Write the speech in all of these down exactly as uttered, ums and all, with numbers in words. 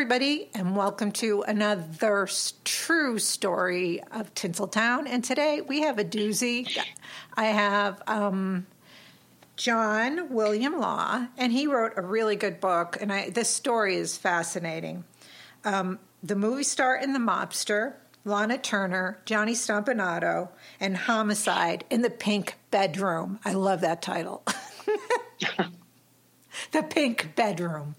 everybody, and welcome to another s- true story of Tinseltown. And today we have a doozy. I have um, John William Law, and he wrote a really good book, and I, this story is fascinating. Um, the Movie Star and the Mobster, Lana Turner, Johnny Stompanato, and Homicide in the Pink Bedroom. I love that title. The Pink Bedroom.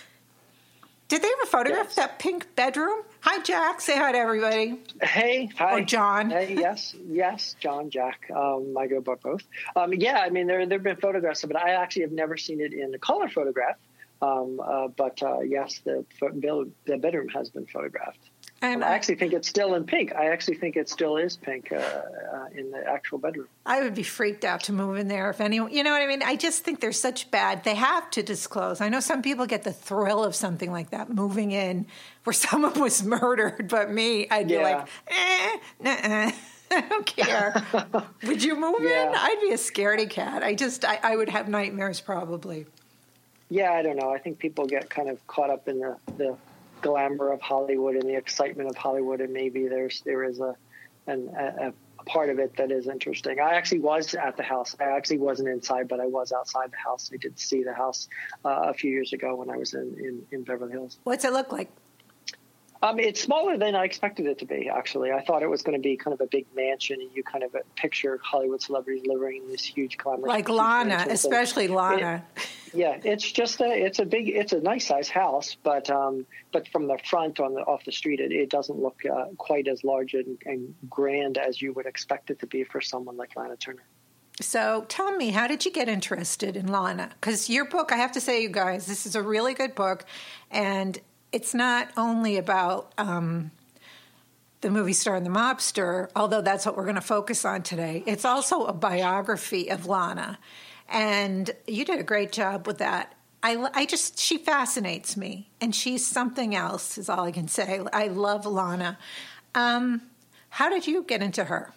Did they ever photograph yes. that pink bedroom? Hi, Jack. Say hi to everybody. Hey, hi. Or John. Hey, yes, yes, John, Jack. Um, I go by both. Um, yeah, I mean, there there have been photographs of it. I actually have never seen it in a color photograph. Um, uh, but, uh, yes, the, the bedroom has been photographed. And I actually think it's still in pink. I actually think it still is pink uh, uh, in the actual bedroom. I would be freaked out to move in there if anyone, you know what I mean? I just think they're such bad. They have to disclose. I know some people get the thrill of something like that, moving in where someone was murdered, but me, I'd yeah. be like, eh, nah, I don't care. Would you move yeah. in? I'd be a scaredy cat. I just, I, I would have nightmares probably. Yeah, I don't know. I think people get kind of caught up in the, the glamour of Hollywood and the excitement of Hollywood, and maybe there's there is a, an, a a part of it that is interesting. I actually was at the house. I actually wasn't inside, but I was outside the house. I did see the house uh, a few years ago when I was in, in, in Beverly Hills. What's it look like? Um, it's smaller than I expected it to be, actually. I thought it was going to be kind of a big mansion, and you kind of picture Hollywood celebrities living in this huge glamorous like Lana, especially Lana. It, yeah, it's just a it's a big it's a nice size house, but um, but from the front on the off the street, it, it doesn't look uh, quite as large and, and grand as you would expect it to be for someone like Lana Turner. So tell me, how did you get interested in Lana? Because your book, I have to say, you guys, this is a really good book, and it's not only about um, the movie star and the mobster, although that's what we're going to focus on today. It's also a biography of Lana, and you did a great job with that. I, I just, she fascinates me, and she's something else is all I can say. I love Lana. Um, how did you get into her?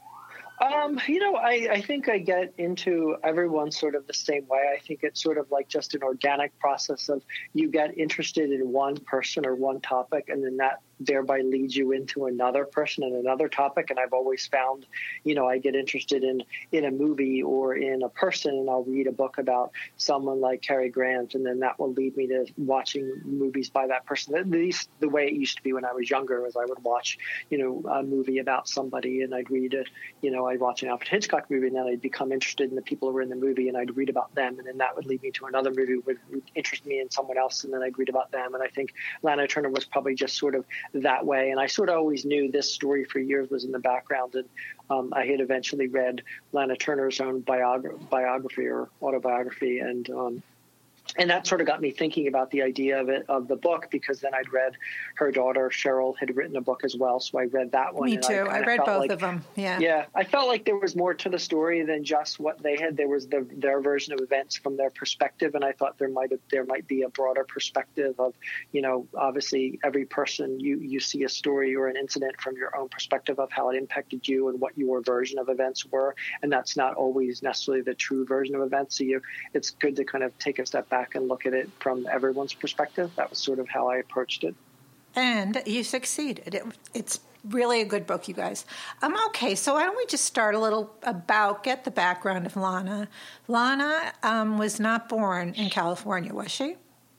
Um, you know, I, I think I get into everyone sort of the same way. I think it's sort of like just an organic process of you get interested in one person or one topic, and then that thereby leads you into another person and another topic. And I've always found, you know, I get interested in, in a movie or in a person, and I'll read a book about someone like Cary Grant, and then that will lead me to watching movies by that person. At least the way it used to be when I was younger, was I would watch, you know, a movie about somebody, and I'd read it, you know, I'd watch an Alfred Hitchcock movie, and then I'd become interested in the people who were in the movie, and I'd read about them, and then that would lead me to another movie, would interest me in someone else, and then I'd read about them. And I think Lana Turner was probably just sort of that way. And I sort of always knew this story for years was in the background. And um, I had eventually read Lana Turner's own biog- biography or autobiography. And um, and that sort of got me thinking about the idea of it, of the book, because then I'd read her daughter, Cheryl, had written a book as well. So I read that one. Me too. I, I read both like, of them. Yeah. Yeah. I felt like there was more to the story than just what they had. There was the, their version of events from their perspective. And I thought there might have, there might be a broader perspective of, you know, obviously every person you, you see a story or an incident from your own perspective of how it impacted you and what your version of events were. And that's not always necessarily the true version of events. So you, it's good to kind of take a step back and look at it from everyone's perspective. That was sort of how I approached it. And you succeeded. It, it's really a good book, you guys. Um, okay, so why don't we just start a little about, get the background of Lana. Lana um, was not born in California, was she?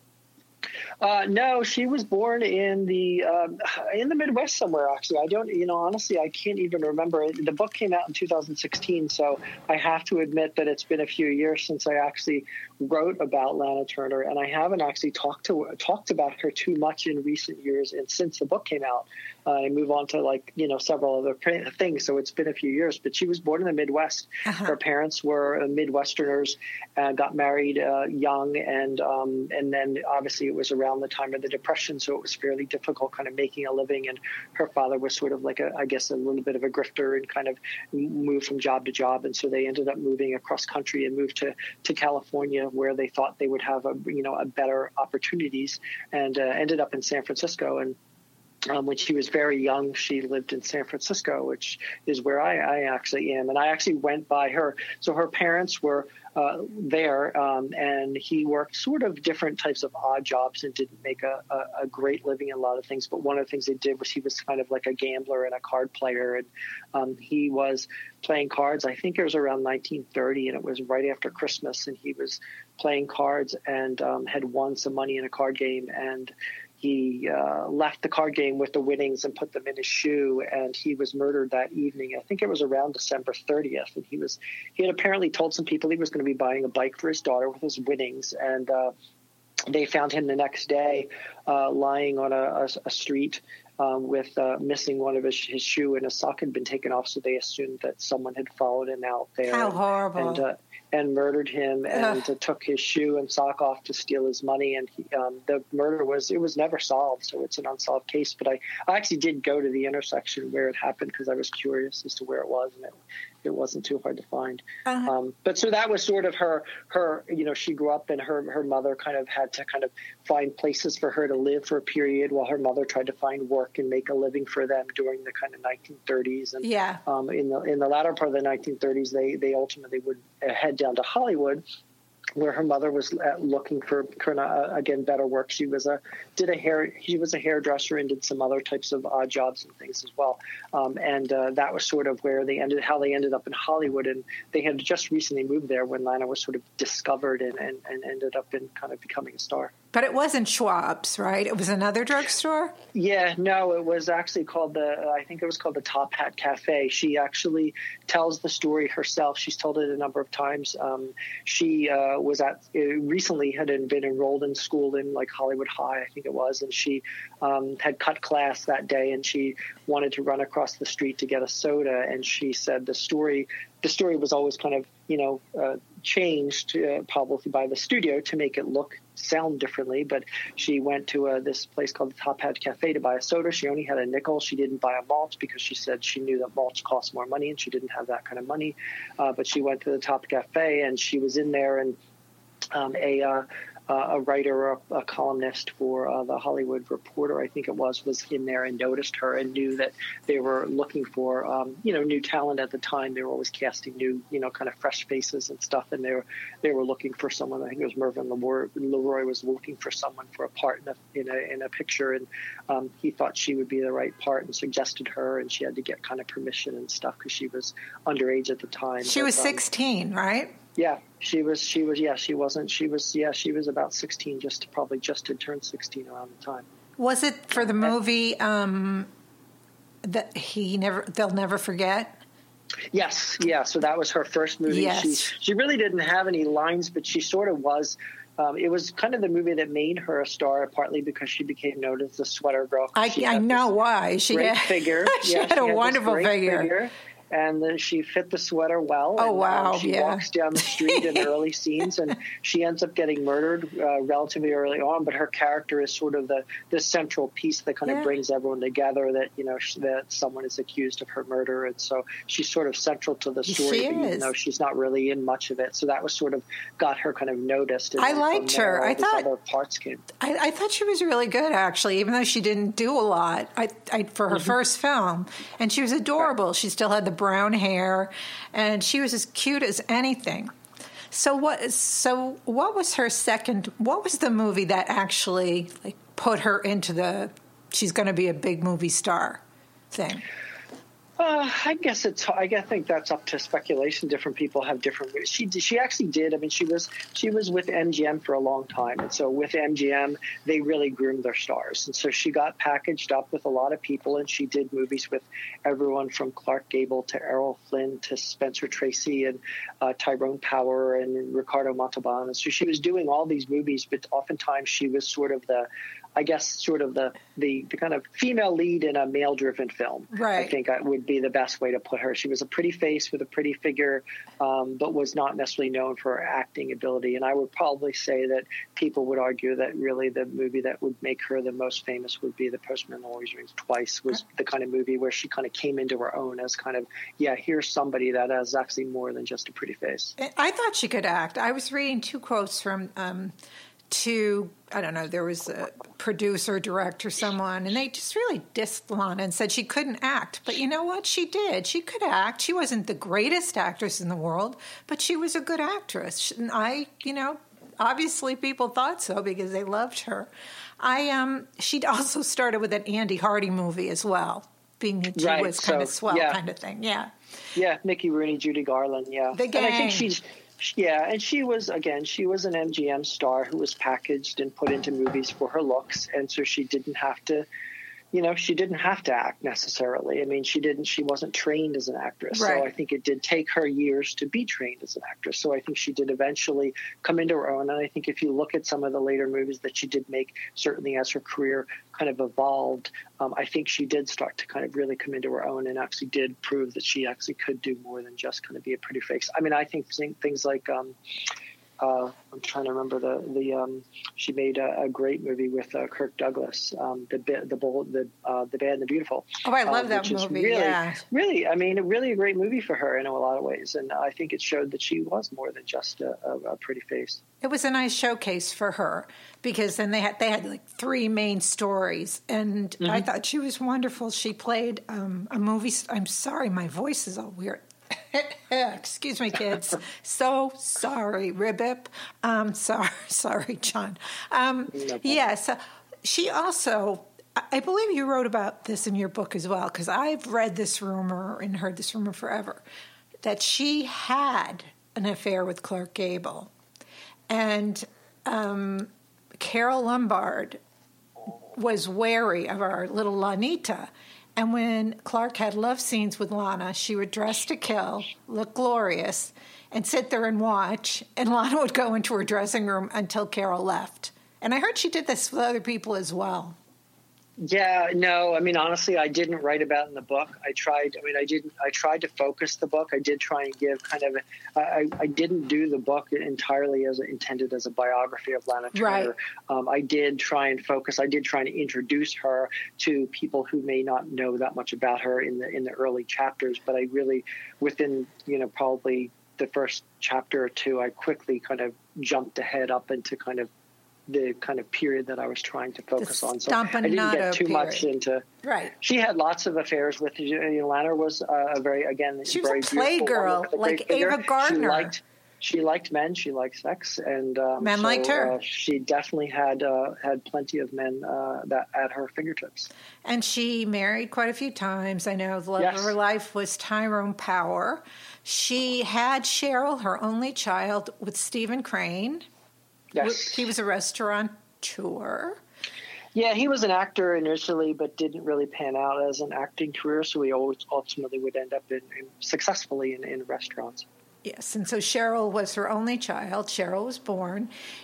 Uh, no, she was born in the um, in the Midwest somewhere, actually. I don't, you know, honestly, I can't even remember. The book came out in two thousand sixteen, so I have to admit that it's been a few years since I actually wrote about Lana Turner, and I haven't actually talked to talked about her too much in recent years. And since the book came out, uh, I move on to like you know several other things. So it's been a few years. But she was born in the Midwest. Uh-huh. Her parents were Midwesterners, and got married uh, young, and um, and then obviously it was around the time of the Depression, so it was fairly difficult kind of making a living. And her father was sort of like a, I guess, a little bit of a grifter and kind of moved from job to job. And so they ended up moving across country and moved to, to California, where they thought they would have a, you know, a better opportunities, and uh, ended up in San Francisco. And Um, when she was very young, she lived in San Francisco, which is where I, I actually am. And I actually went by her. So her parents were uh, there, um, and he worked sort of different types of odd jobs and didn't make a, a, a great living in a lot of things. But one of the things they did was he was kind of like a gambler and a card player. And um, he was playing cards. I think it was around nineteen thirty, and it was right after Christmas. And he was playing cards and um, had won some money in a card game. And he uh, left the card game with the winnings and put them in his shoe, and he was murdered that evening. I think it was around December thirtieth, and he was he had apparently told some people he was going to be buying a bike for his daughter with his winnings, and uh, they found him the next day uh, lying on a, a, a street um, with uh, missing one of his, his shoe, and his sock had been taken off, so they assumed that someone had followed him out there. How and, horrible. And, uh, and murdered him and Ugh. took his shoe and sock off to steal his money. And he, um, the murder was, it was never solved. So it's an unsolved case. But I, I actually did go to the intersection where it happened because I was curious as to where it was. And it, it wasn't too hard to find. Uh-huh. Um, but so that was sort of her, her, you know, she grew up and her, her mother kind of had to kind of find places for her to live for a period while her mother tried to find work and make a living for them during the kind of nineteen thirties. And Yeah. um, in the in the latter part of the nineteen thirties, they, they ultimately would head down to Hollywood, where her mother was looking for uh, again better work. She was a did a hair she was a hairdresser and did some other types of odd jobs and things as well. Um, and uh, that was sort of where they ended how they ended up in Hollywood. And they had just recently moved there when Lana was sort of discovered and, and, and ended up in kind of becoming a star. But it wasn't Schwab's, right? It was another drugstore? Yeah, no, it was actually called the, I think it was called the Top Hat Cafe. She actually tells the story herself. She's told it a number of times. Um, she uh, was at, recently had been enrolled in school in like Hollywood High, I think it was, and she um, had cut class that day, and she wanted to run across the street to get a soda. And she said the story, the story was always kind of, you know, uh, changed uh, probably by the studio to make it look sound differently, but she went to uh, this place called the Top Hat Cafe to buy a soda. She only had a nickel. She didn't buy a malt because she said she knew that malts cost more money, and she didn't have that kind of money. Uh, but she went to the Top Cafe, and she was in there, and um, a uh, Uh, a writer, a, a columnist for uh, the Hollywood Reporter, I think it was, was in there and noticed her and knew that they were looking for, um, you know, new talent at the time. They were always casting new, you know, kind of fresh faces and stuff. And they were they were looking for someone. I think it was Mervyn LeRoy, LeRoy was looking for someone for a part in a in a, in a picture, and um, he thought she would be the right part and suggested her. And she had to get kind of permission and stuff because she was underage at the time. She but, was um, sixteen, right? Yeah, she was, she was, yeah, she wasn't, she was, yeah, she was about sixteen, just probably just had turned sixteen around the time. Was it for the movie um, that he never, they'll never forget? Yes, yeah, so that was her first movie. Yes. She, she really didn't have any lines, but she sort of was. Um, it was kind of the movie that made her a star, partly because she became known as the sweater girl. I, I know why. She great had, figure. she yeah, had she a had wonderful this great figure. figure. And then she fit the sweater well. Oh, and, wow, um, she yeah. walks down the street in the early scenes, and she ends up getting murdered uh, relatively early on. But her character is sort of the, the central piece that kind Yeah. of brings everyone together, that, you know, sh- that someone is accused of her murder. And so she's sort of central to the story, She but even is. though she's not really in much of it. So that was sort of got her kind of noticed. And I then from liked there, her. all I these thought- other parts came. I, I thought she was really good, actually, even though she didn't do a lot I, I, for her Mm-hmm. first film. And she was adorable. She still had the brown hair, and she was as cute as anything. So what? So what was her second? What was the movie that actually like put her into the she's going to be a big movie star thing? Uh, I guess it's. I guess- I think that's up to speculation. Different people have different. She she actually did. I mean, she was she was with M G M for a long time, and so with M G M, they really groomed their stars. And so she got packaged up with a lot of people, and she did movies with everyone from Clark Gable to Errol Flynn to Spencer Tracy and uh, Tyrone Power and Ricardo Montalban. And so she was doing all these movies, but oftentimes she was sort of the, I guess, sort of the the, the kind of female lead in a male-driven film. Right. I think that would be the best way to put her. She was a pretty face with a pretty figure, um, but was not necessarily known for her acting ability. And I would probably say that people would argue that really the movie that would make her the most famous would be The Postman Always Rings Twice, was the kind of movie where she kind of came into her own as kind of, yeah, here's somebody that has actually more than just a pretty face. I thought she could act. I was reading two quotes from um, to, I don't know, there was a producer, director, someone, and they just really dissed Lana and said she couldn't act. But you know what? She did. She could act. She wasn't the greatest actress in the world, but she was a good actress. And I, you know, obviously people thought so because they loved her. I um, She'd also started with an Andy Hardy movie as well, being the right. Jewish kind so, of swell yeah. kind of thing. Yeah. Yeah, Mickey Rooney, Judy Garland, yeah. The gang. And I think she's... Yeah, and she was, again, she was an M G M star who was packaged and put into movies for her looks, and so she didn't have to, you know, she didn't have to act necessarily. I mean, she didn't, she wasn't trained as an actress, right. so I think it did take her years to be trained as an actress. So I think she did eventually come into her own, and I think if you look at some of the later movies that she did make, certainly as her career kind of evolved, um, I think she did start to kind of really come into her own and actually did prove that she actually could do more than just kind of be a pretty face. I mean, I think things like, um, uh, I'm trying to remember the, the um, she made a, a great movie with uh, Kirk Douglas, um, the the bold, the uh, the Bad and the Beautiful. Oh, I love um, that movie. Really, yeah, really, I mean, really a great movie for her in a lot of ways, and I think it showed that she was more than just a, a, a pretty face. It was a nice showcase for her because then they had they had like three main stories, and mm-hmm. I thought she was wonderful. She played um, a movie. I'm sorry, my voice is all weird. Excuse me, kids. So sorry, Ribbip. Um, sorry, sorry, John. Um, no yes, uh, she also. I believe you wrote about this in your book as well, because I've read this rumor and heard this rumor forever that she had an affair with Clark Gable. And um, Carole Lombard was wary of our little Lanita. And when Clark had love scenes with Lana, she would dress to kill, look glorious, and sit there and watch. And Lana would go into her dressing room until Carole left. And I heard she did this with other people as well. Yeah, no, I mean, honestly, I didn't write about it in the book. I tried, I mean, I didn't, I tried to focus the book. I did try and give kind of, a, I, I didn't do the book entirely as intended as a biography of Lana Turner. Right. Um, I did try and focus, I did try and introduce her to people who may not know that much about her in the, in the early chapters, but I really, within, you know, probably the first chapter or two, I quickly kind of jumped ahead up into kind of the kind of period that I was trying to focus on. So I didn't get too period. much into. Right. She had lots of affairs with, you know, Lana was uh, a very, again, she was very a playgirl, like Ava Gardner. She liked, she liked men, she liked sex, and um, men so, liked her. Uh, she definitely had uh, had plenty of men uh, that at her fingertips. And she married quite a few times. I know the love yes. of her life was Tyrone Power. She had Cheryl, her only child, with Stephen Crane. Yes. He was a restaurateur. Yeah, he was an actor initially, but didn't really pan out as an acting career, so he always ultimately would end up in, in successfully in, in restaurants. Yes, and so Cheryl was her only child. Cheryl was born,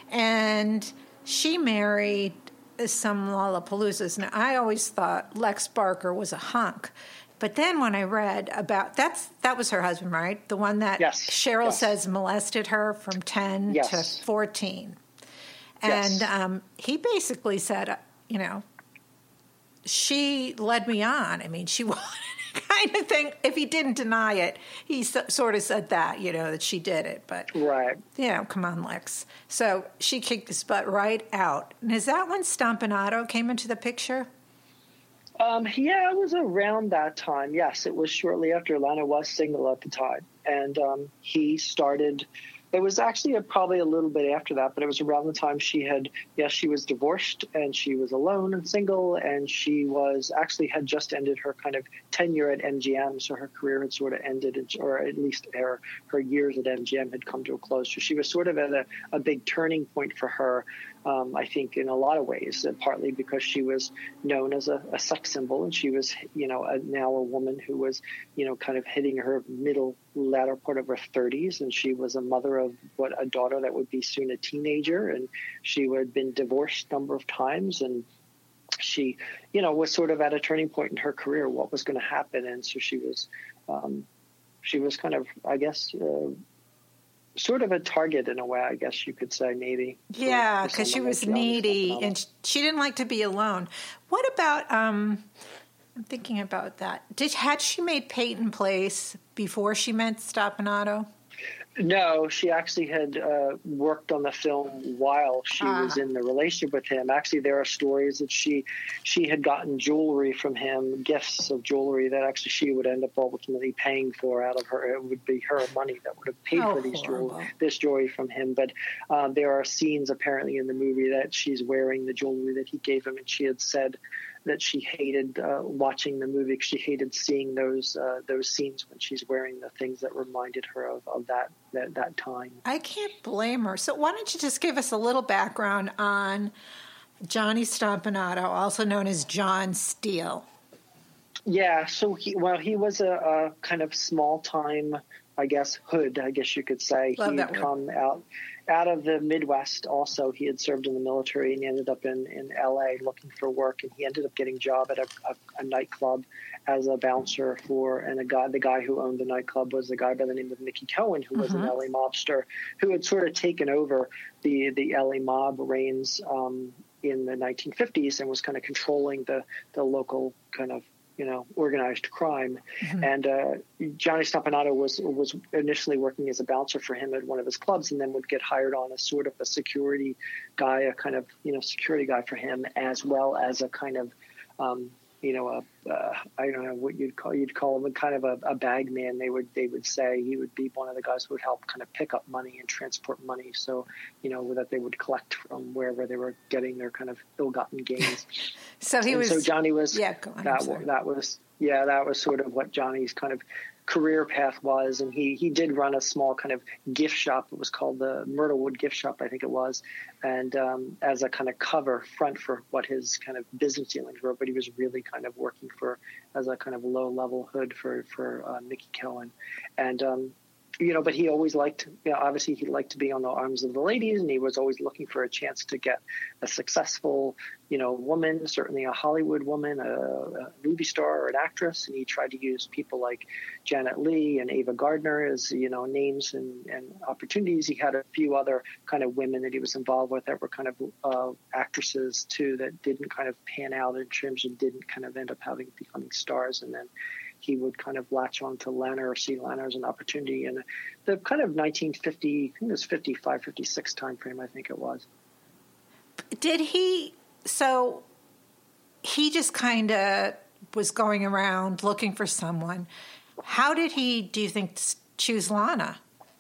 and she married some Lollapaloozas. Now, I always thought Lex Barker was a hunk. But then when I read about that's that was her husband, right? The one that yes. Cheryl yes. says molested her from ten yes. to fourteen, and yes. um, he basically said, you know, she led me on. I mean, she wanted kind of thing. If he didn't deny it, he so, sort of said that, you know, that she did it. But right, you know, come on, Lex. So she kicked his butt right out. And is that when Stompanato came into the picture? Um, yeah, it was around that time. Yes, it was shortly after. Lana was single at the time. And um, he started, it was actually a, probably a little bit after that, but it was around the time she had, yes, she was divorced and she was alone and single, and she was actually had just ended her kind of tenure at M G M. So her career had sort of ended, or at least her, her years at M G M had come to a close. So she was sort of at a, a big turning point for her. Um, I think in a lot of ways, uh, partly because she was known as a, a sex symbol, and she was, you know, a, now a woman who was, you know, kind of hitting her middle, latter part of her thirties, and she was a mother of what a daughter that would be soon a teenager, and she had been divorced a number of times, and she, you know, was sort of at a turning point in her career. What was going to happen, and so she was, um, she was kind of, I guess. Uh, Sort of a target in a way, I guess you could say, maybe. Yeah, because she was needy and she didn't like to be alone. What about, um, I'm thinking about that. Did Had she made Peyton Place before she met Stompanato? No, she actually had uh, worked on the film while she ah. was in the relationship with him. Actually, there are stories that she she had gotten jewelry from him, gifts of jewelry that actually she would end up ultimately paying for out of her. It would be her money that would have paid oh, for these horrible. jewelry, this jewelry from him. But uh, there are scenes apparently in the movie that she's wearing the jewelry that he gave him, and she had said that she hated uh, watching the movie. She hated seeing those uh, those scenes when she's wearing the things that reminded her of, of that, that that time. I can't blame her. So why don't you just give us a little background on Johnny Stompanato, also known as John Steele? Yeah, so he well he was a, a kind of small time, I guess, hood, I guess you could say. Love he that had word. come out out of the Midwest also. He had served in the military, and he ended up in, in L A looking for work, and he ended up getting a job at a, a, a nightclub as a bouncer for, and a guy, the guy who owned the nightclub was a guy by the name of Mickey Cohen, who was mm-hmm. an L A mobster who had sort of taken over the, the L A mob reins um, in the nineteen fifties and was kind of controlling the, the local kind of, you know, organized crime. Mm-hmm. And uh, Johnny Stompanato was was initially working as a bouncer for him at one of his clubs, and then would get hired on as sort of a security guy, a kind of, you know, security guy for him, as well as a kind of, um, you know, a, uh, I don't know what you'd call, you'd call him a kind of a, a bag man. They would, they would say he would be one of the guys who would help kind of pick up money and transport money. So, you know, that they would collect from wherever they were getting their kind of ill-gotten gains. so he and was, so Johnny was, yeah, go on, that, that was, yeah, that was sort of what Johnny's kind of career path was. And he, he did run a small kind of gift shop. It was called the Myrtlewood Gift Shop, I think it was. And um, as a kind of cover front for what his kind of business dealings were, but he was really kind of working for as a kind of low level hood for, for uh, Mickey Cohen. And, um, you know, but he always liked, you know, obviously he liked to be on the arms of the ladies, and he was always looking for a chance to get a successful, you know, woman, certainly a Hollywood woman, a, a movie star or an actress. And he tried to use people like Janet Leigh and Ava Gardner as, you know, names and, and opportunities. He had a few other kind of women that he was involved with that were kind of uh, actresses too, that didn't kind of pan out in terms of didn't kind of end up having becoming stars. And then he would kind of latch on to Lana or see Lana as an opportunity. And the kind of nineteen fifty, I think it was fifty-five, fifty-six time frame, I think it was. Did he, so he just kind of was going around looking for someone. How did he, do you think, choose Lana?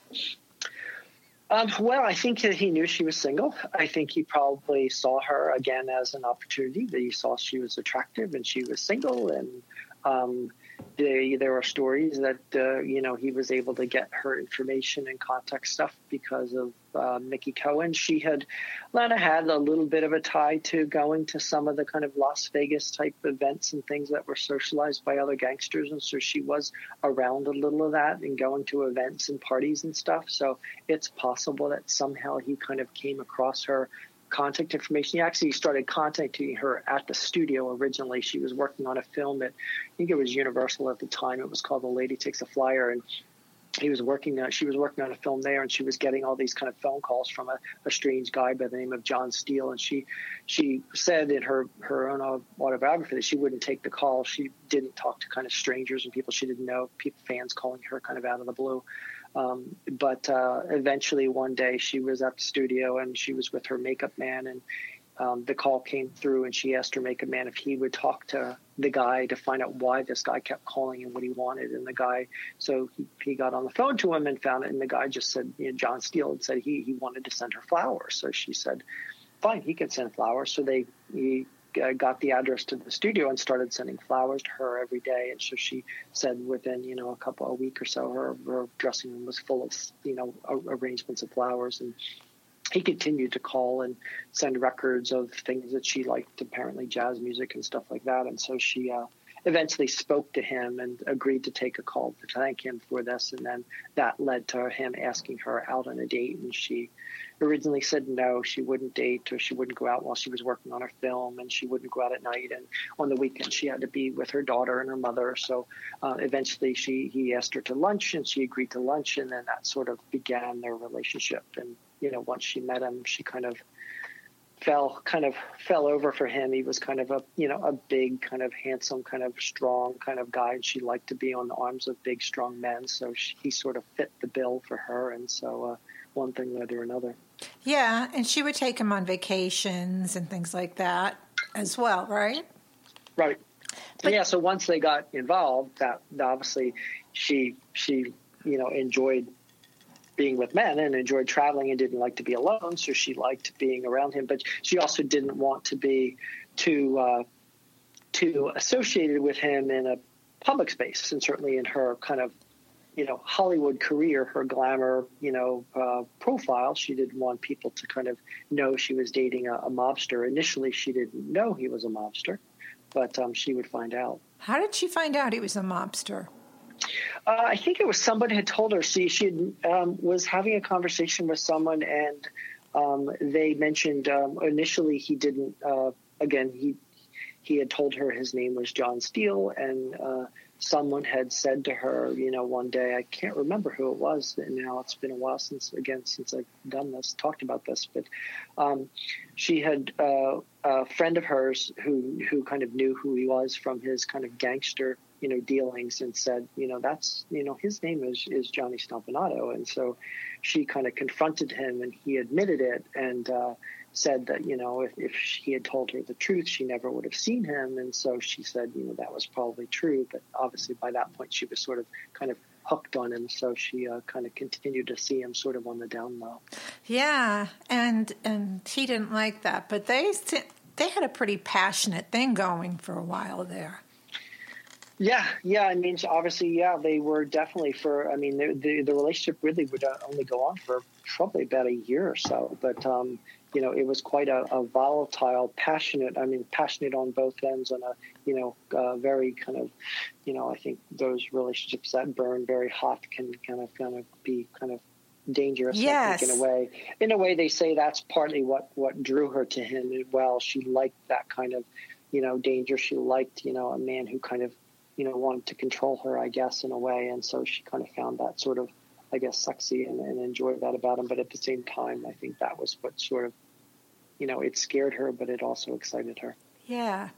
Um, well, I think that he knew she was single. I think he probably saw her again as an opportunity, that he saw she was attractive and she was single. And um, they, there are stories that, uh, you know, he was able to get her information and contact stuff because of uh, Mickey Cohen. She had, Lana had a little bit of a tie to going to some of the kind of Las Vegas type events and things that were socialized by other gangsters. And so she was around a little of that and going to events and parties and stuff. So it's possible that somehow he kind of came across her contact information. He actually started contacting her at the studio originally. She was working on a film at, I think it was Universal at the time. It was called The Lady Takes a Flyer. And he was working on, she was working on a film there, and she was getting all these kind of phone calls from a, a strange guy by the name of John Steele. And she, she said in her, her own autobiography that she wouldn't take the call. She didn't talk to kind of strangers and people she didn't know, people, fans calling her kind of out of the blue. Um, but uh, eventually one day she was at the studio and she was with her makeup man, and um, the call came through, and she asked her makeup man if he would talk to the guy to find out why this guy kept calling and what he wanted. And the guy, so he, he got on the phone to him and found it. And the guy just said, you know, John Steele had said he, he wanted to send her flowers. So she said, fine, he can send flowers. So they, he uh, got the address to the studio and started sending flowers to her every day. And so she said within, you know, a couple, a week or so, her, her dressing room was full of, you know, arrangements of flowers. And he continued to call and send records of things that she liked, apparently jazz music and stuff like that. And so she uh, eventually spoke to him and agreed to take a call to thank him for this. And then that led to him asking her out on a date. And she originally said no, she wouldn't date, or she wouldn't go out while she was working on her film, and she wouldn't go out at night. And on the weekend, she had to be with her daughter and her mother. So uh, eventually she he asked her to lunch, and she agreed to lunch. And then that sort of began their relationship. And you know, once she met him, she kind of fell kind of fell over for him. He was kind of a, you know, a big, kind of handsome, kind of strong kind of guy. And she liked to be on the arms of big, strong men. So she, he sort of fit the bill for her. And so uh, one thing led to another. Yeah. And she would take him on vacations and things like that as well, right? Right. But, yeah. So once they got involved, that obviously she, she, you know, enjoyed being with men and enjoyed traveling and didn't like to be alone. So she liked being around him, but she also didn't want to be too, uh, too associated with him in a public space. And certainly in her kind of, you know, Hollywood career, her glamour, you know, uh, profile, she didn't want people to kind of know she was dating a, a mobster. Initially, she didn't know he was a mobster, but um, she would find out. How did she find out he was a mobster? Uh, I think it was somebody had told her. See, she had, um, was having a conversation with someone, and um, they mentioned um, initially he didn't. Uh, again, he he had told her his name was John Steele, and uh, someone had said to her, you know, one day, I can't remember who it was. And now it's been a while since, again, since I've done this, talked about this, but um, she had uh, a friend of hers who who kind of knew who he was from his kind of gangster, you know, dealings, and said, you know, that's, you know, his name is, is Johnny Stompanato. And so she kind of confronted him, and he admitted it, and uh, said that, you know, if, if he had told her the truth, she never would have seen him. And so she said, you know, that was probably true. But obviously by that point, she was sort of kind of hooked on him. So she uh, kind of continued to see him sort of on the down low. Yeah. And, and he didn't like that, but they, they had a pretty passionate thing going for a while there. Yeah, yeah. I mean, obviously, yeah, they were definitely for. I mean, the the, the relationship really would uh, only go on for probably about a year or so. But um, you know, it was quite a, a volatile, passionate. I mean, passionate on both ends, and a you know, uh, very kind of, you know, I think those relationships that burn very hot can kind of kind of be kind of dangerous. Yes. I think, in a way. In a way, they say that's partly what what drew her to him as well. She liked that kind of, you know, danger. She liked, you know, a man who kind of, you know, wanted to control her, I guess, in a way. And so she kind of found that sort of, I guess, sexy and, and enjoyed that about him. But at the same time, I think that was what sort of, you know, it scared her, but it also excited her. Yeah.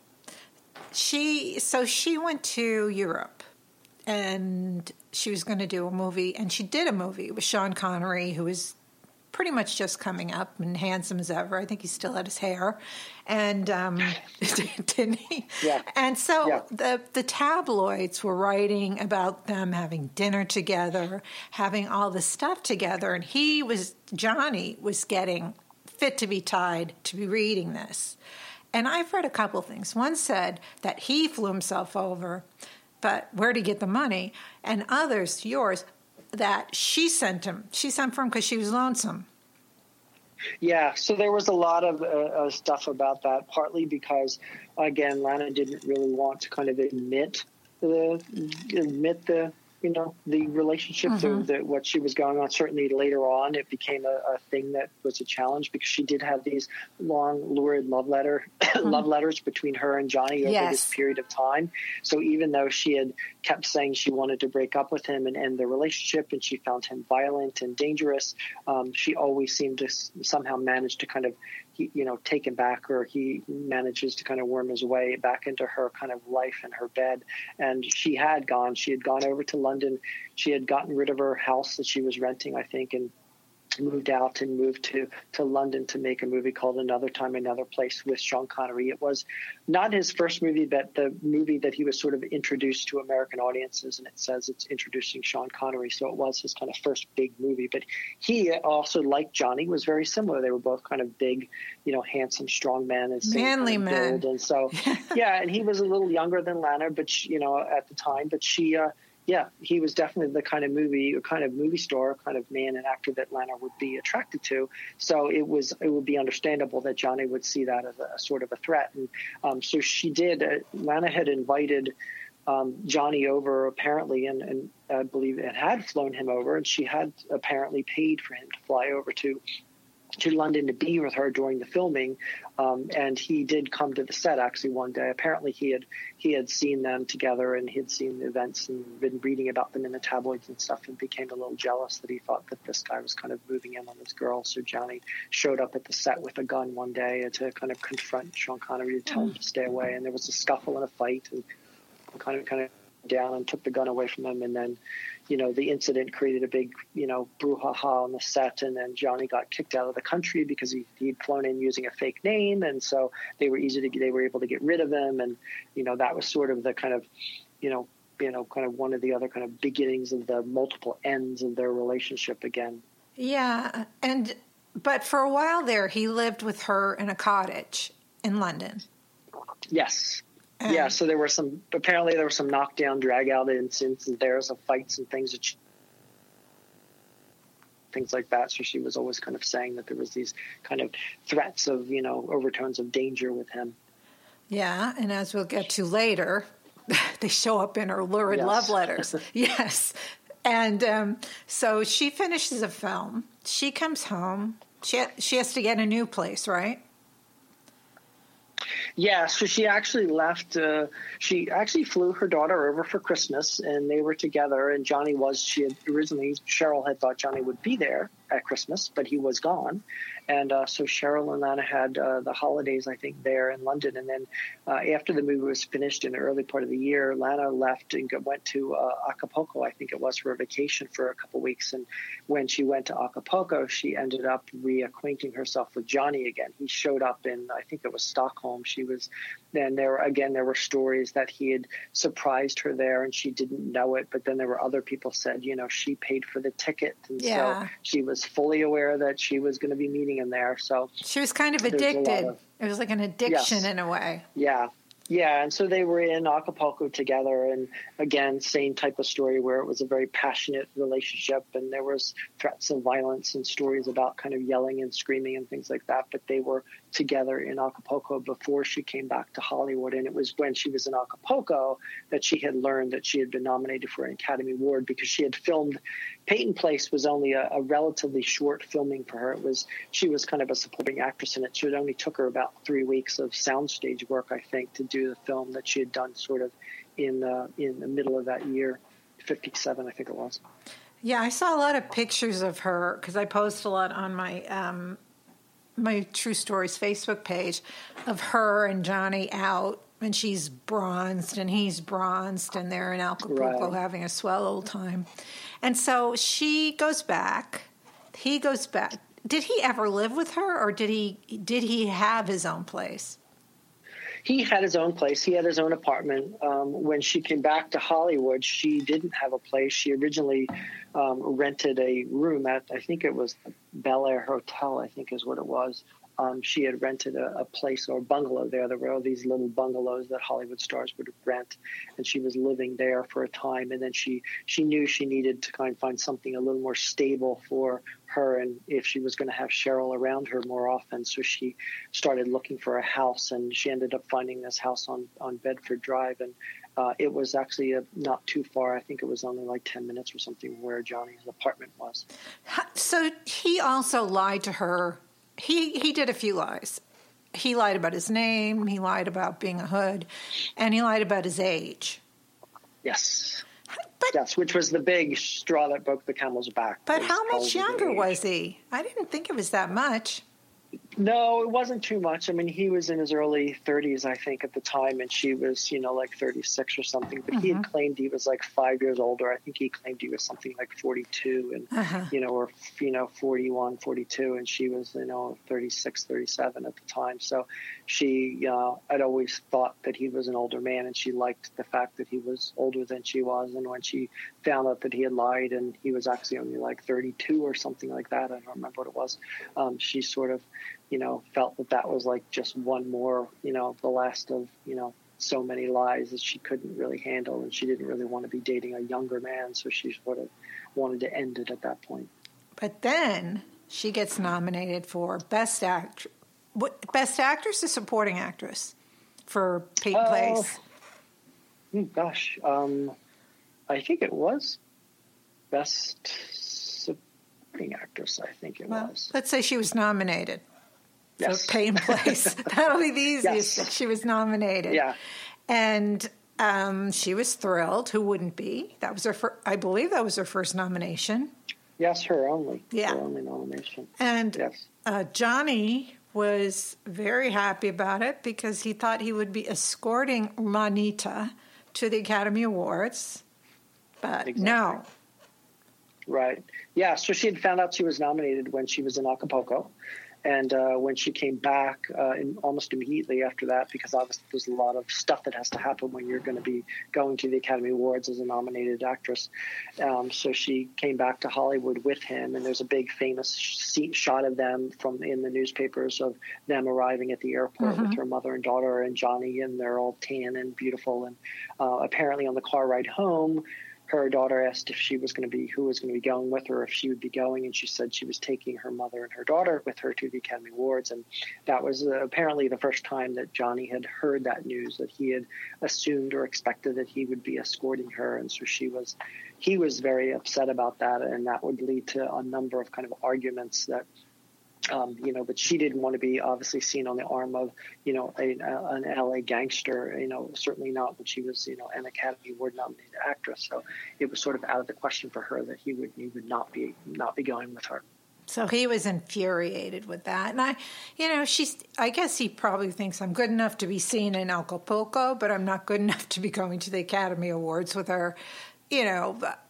She, so she went to Europe, and she was going to do a movie, and she did a movie with Sean Connery, who was pretty much just coming up and handsome as ever. I think he still had his hair. And um, didn't he? Yeah. And so yeah. the the tabloids were writing about them having dinner together, having all this stuff together. And he was, Johnny was getting fit to be tied to be reading this. And I've read a couple things. One said that he flew himself over, but where'd he get the money? And others, yours, that she sent him. She sent for him because she was lonesome. Yeah, so there was a lot of uh, uh, stuff about that, partly because, again, Lana didn't really want to kind of admit the admit the you know the relationship, mm-hmm. the, the, what she was going on. Certainly later on, it became a, a thing that was a challenge because she did have these long, lurid love letter mm-hmm. love letters between her and Johnny over yes. this period of time. So even though she had kept saying she wanted to break up with him and end the relationship, and she found him violent and dangerous, um, she always seemed to s- somehow manage to kind of, he, you know, take him back, or he manages to kind of worm his way back into her kind of life and her bed. And she had gone, she had gone over to London. She had gotten rid of her house that she was renting, I think, and moved out and moved to, to London to make a movie called Another Time, Another Place with Sean Connery. It was not his first movie, but the movie that he was sort of introduced to American audiences, and it says it's introducing Sean Connery. So it was his kind of first big movie. But he also, like Johnny, was very similar. They were both kind of big, you know, handsome, strong men. And manly kind of men. And so, yeah, and he was a little younger than Lana, but she, you know, at the time, but she, uh, yeah, he was definitely the kind of movie, or kind of movie star, kind of man and actor that Lana would be attracted to. So it was, it would be understandable that Johnny would see that as a, a sort of a threat. And um, so she did. Uh, Lana had invited um, Johnny over apparently, and, and I believe it had flown him over, and she had apparently paid for him to fly over to to London to be with her during the filming, um, and he did come to the set actually one day. Apparently, he had he had seen them together, and he had seen the events and been reading about them in the tabloids and stuff, and became a little jealous that he thought that this guy was kind of moving in on this girl. So Johnny showed up at the set with a gun one day to kind of confront Sean Connery to tell him to stay away. And there was a scuffle and a fight, and kind of kind of down and took the gun away from him, and then, you know, the incident created a big, you know, brouhaha on the set, and then Johnny got kicked out of the country because he, he'd flown in using a fake name, and so they were easy to they were able to get rid of him, and, you know, that was sort of the kind of, you know, you know, kind of one of the other kind of beginnings of the multiple ends of their relationship again. Yeah, and but for a while there, he lived with her in a cottage in London. Yes. And yeah, so there were some, apparently there were some knockdown, drag-out incidents there, some fights and things that she, things like that. So she was always kind of saying that there was these kind of threats of, you know, overtones of danger with him. Yeah, and as we'll get to later, they show up in her lurid Yes. love letters. Yes. And um, so she finishes a film. She comes home. She she has to get a new place, right? Yeah, so she actually left. Uh, she actually flew her daughter over for Christmas, and they were together. And Johnny was, she had originally, Cheryl had thought Johnny would be there at Christmas, but he was gone. And uh, so Cheryl and Lana had uh, the holidays, I think, there in London. And then uh, after the movie was finished in the early part of the year, Lana left and go, went to uh, Acapulco, I think it was, for a vacation for a couple of weeks. And when she went to Acapulco, she ended up reacquainting herself with Johnny again. He showed up in, I think it was Stockholm. She was, then there were, again, there were stories that he had surprised her there and she didn't know it. But then there were other people said, you know, she paid for the ticket. And Yeah. so she was fully aware that she was going to be meeting him there. So She was kind of there's a lot addicted. of- It was like an addiction Yes. in a way. yeah. Yeah, and so they were in Acapulco together, and again, same type of story where it was a very passionate relationship, and there was threats of violence and stories about kind of yelling and screaming and things like that, but they were together in Acapulco before she came back to Hollywood, and it was when she was in Acapulco that she had learned that she had been nominated for an Academy Award because she had filmed. Peyton Place was only a, a relatively short filming for her. It was she was kind of a supporting actress in it, so it only took her about three weeks of soundstage work, I think, to do the film that she had done sort of in uh, in the middle of that year, fifty-seven, I think it was. Yeah, I saw a lot of pictures of her because I post a lot on my um, my True Stories Facebook page of her and Johnny out, and she's bronzed and he's bronzed, and they're in Acapulco Right. having a swell old time. And so she goes back. He goes back. Did he ever live with her, or did he did he have his own place? He had his own place. He had his own apartment. Um, when she came back to Hollywood, she didn't have a place. She originally um, rented a room at, I think it was Bel Air Hotel, I think is what it was. Um, she had rented a, a place or a bungalow there. There were all these little bungalows that Hollywood stars would rent, and she was living there for a time. And then she, she knew she needed to kind of find something a little more stable for her, and if she was going to have Cheryl around her more often. So she started looking for a house, and she ended up finding this house on, on Bedford Drive. And uh, it was actually a, not too far. I think it was only like ten minutes or something where Johnny's apartment was. So he also lied to her. He he did a few lies. He lied about his name. He lied about being a hood, and he lied about his age. Yes. But Yes, which was the big straw that broke the camel's back. but was how much probably the younger age. was he? I didn't think it was that much. No, it wasn't too much. I mean, he was in his early thirties, I think, at the time, and she was, you know, like thirty-six or something. But he had claimed he was like five years older. I think he claimed he was something like forty-two and, Uh-huh. you know, or, you know, forty-one, forty-two, and she was, you know, thirty-six, thirty-seven at the time. So she, uh, I'd always thought that he was an older man, and she liked the fact that he was older than she was. And when she found out that he had lied and he was actually only like thirty-two or something like that, I don't remember what it was, um, she sort of, you know, felt that that was like just one more, you know, the last of, you know, so many lies that she couldn't really handle, and she didn't really want to be dating a younger man, so she sort of wanted to end it at that point. But then she gets nominated for Best Act, what, Best Actress or Supporting Actress for Peyton Oh. Place. Hmm, Gosh, um, I think it was best. Su- supporting actress, I think it well, was. Let's say she was nominated Yes. for Payne Place. That'll be the easiest. Yes. That she was nominated. Yeah. And um, she was thrilled. Who wouldn't be? That was her. Fir- I believe that was her first nomination. Yes, her only. Yeah. Her only nomination. And yes. uh, Johnny was very happy about it because he thought he would be escorting Lanita to the Academy Awards. But exactly. no. Right. Yeah, so she had found out she was nominated when she was in Acapulco. And uh, when she came back uh, in, almost immediately after that, because obviously there's a lot of stuff that has to happen when you're going to be going to the Academy Awards as a nominated actress. Um, so she came back to Hollywood with him, and there's a big famous sh- shot of them from in the newspapers of them arriving at the airport mm-hmm. with her mother and daughter and Johnny, and they're all tan and beautiful. And uh, apparently on the car ride home, her daughter asked if she was going to be, who was going to be going with her, if she would be going, and she said she was taking her mother and her daughter with her to the Academy Awards. And that was uh, apparently the first time that Johnny had heard that news, that he had assumed or expected that he would be escorting her. And so she was, he was very upset about that, and that would lead to a number of kind of arguments that, Um, you know, but she didn't want to be obviously seen on the arm of, you know, a, a, an L A gangster, you know, certainly not when she was, you know, an Academy Award nominated actress. So it was sort of out of the question for her that he would he would not be not be going with her. So he was infuriated with that. And I, you know, she's, I guess he probably thinks I'm good enough to be seen in Acapulco, but I'm not good enough to be going to the Academy Awards with her, you know. But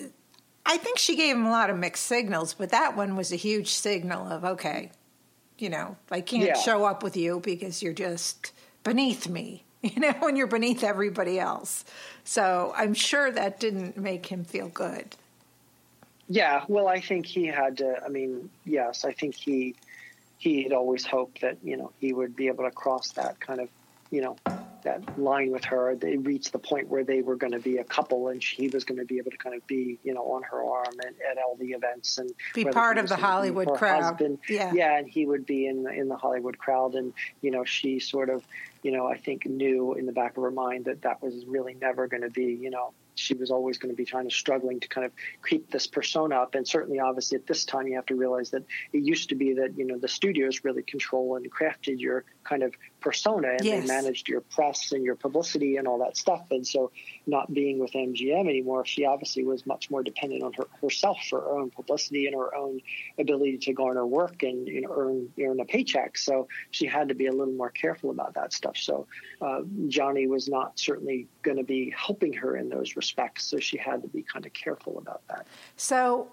I think she gave him a lot of mixed signals, but that one was a huge signal of, okay, you know, I can't yeah. show up with you because you're just beneath me, you know, when you're beneath everybody else. So I'm sure that didn't make him feel good. Yeah, well, I think he had to, I mean, yes, I think he he had always hoped that, you know, he would be able to cross that kind of, you know, that line with her. They reached the point where they were going to be a couple, and he was going to be able to kind of be, you know, on her arm at, at all the events and be part of the Hollywood crowd. Husband. Yeah, yeah, and he would be in the, in the Hollywood crowd, and you know, she sort of, you know, I think knew in the back of her mind that that was really never going to be, you know. She was always going to be trying to struggling to kind of keep this persona up. And certainly, obviously, at this time, you have to realize that it used to be that, you know, the studios really control and crafted your kind of persona, and yes. they managed your press and your publicity and all that stuff. And so not being with M G M anymore, she obviously was much more dependent on her, herself for her own publicity and her own ability to garner work and, you know, earn, earn a paycheck. So she had to be a little more careful about that stuff. So uh, Johnny was not certainly going to be helping her in those respects. So she had to be kind of careful about that. So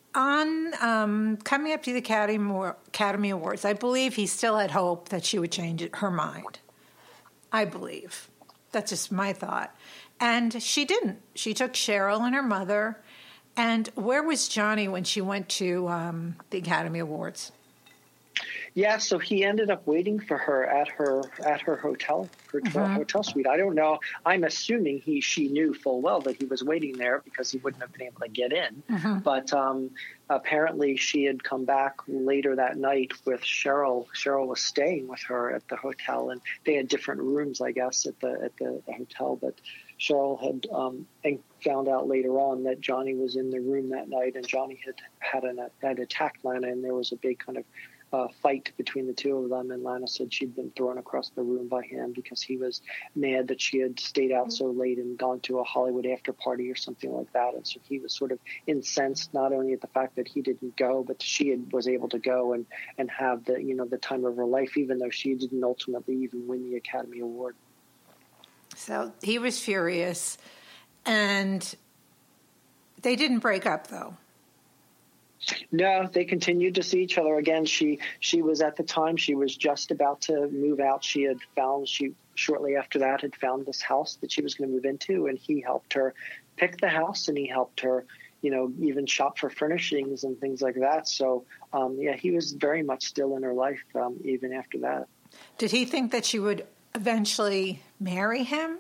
on um, coming up to the Academy, Academy Awards, I believe he still had hope that she would change it, her mind. I believe. That's just my thought. And she didn't. She took Cheryl and her mother. And where was Johnny when she went to um, the Academy Awards? Yeah, so he ended up waiting for her at her at her hotel, her mm-hmm. hotel suite. I don't know. I'm assuming he she knew full well that he was waiting there because he wouldn't have been able to get in. Mm-hmm. But um, apparently, she had come back later that night with Cheryl. Cheryl was staying with her at the hotel, and they had different rooms, I guess, at the at the, the hotel. But Cheryl had um, found out later on that Johnny was in the room that night, and Johnny had had an had attacked Lana, and there was a big kind of Uh, fight between the two of them, and Lana said she'd been thrown across the room by him because he was mad that she had stayed out so late and gone to a Hollywood after party or something like that. And so he was sort of incensed not only at the fact that he didn't go, but she had, was able to go and, and have the, you know, the time of her life, even though she didn't ultimately even win the Academy Award. So he was furious, and they didn't break up, though. No, they continued to see each other. Again, she she was at the time, she was just about to move out. She had found, she shortly after that had found this house that she was going to move into, and he helped her pick the house, and he helped her, you know, even shop for furnishings and things like that. So, um, yeah, he was very much still in her life um, even after that. Did he think that she would eventually marry him?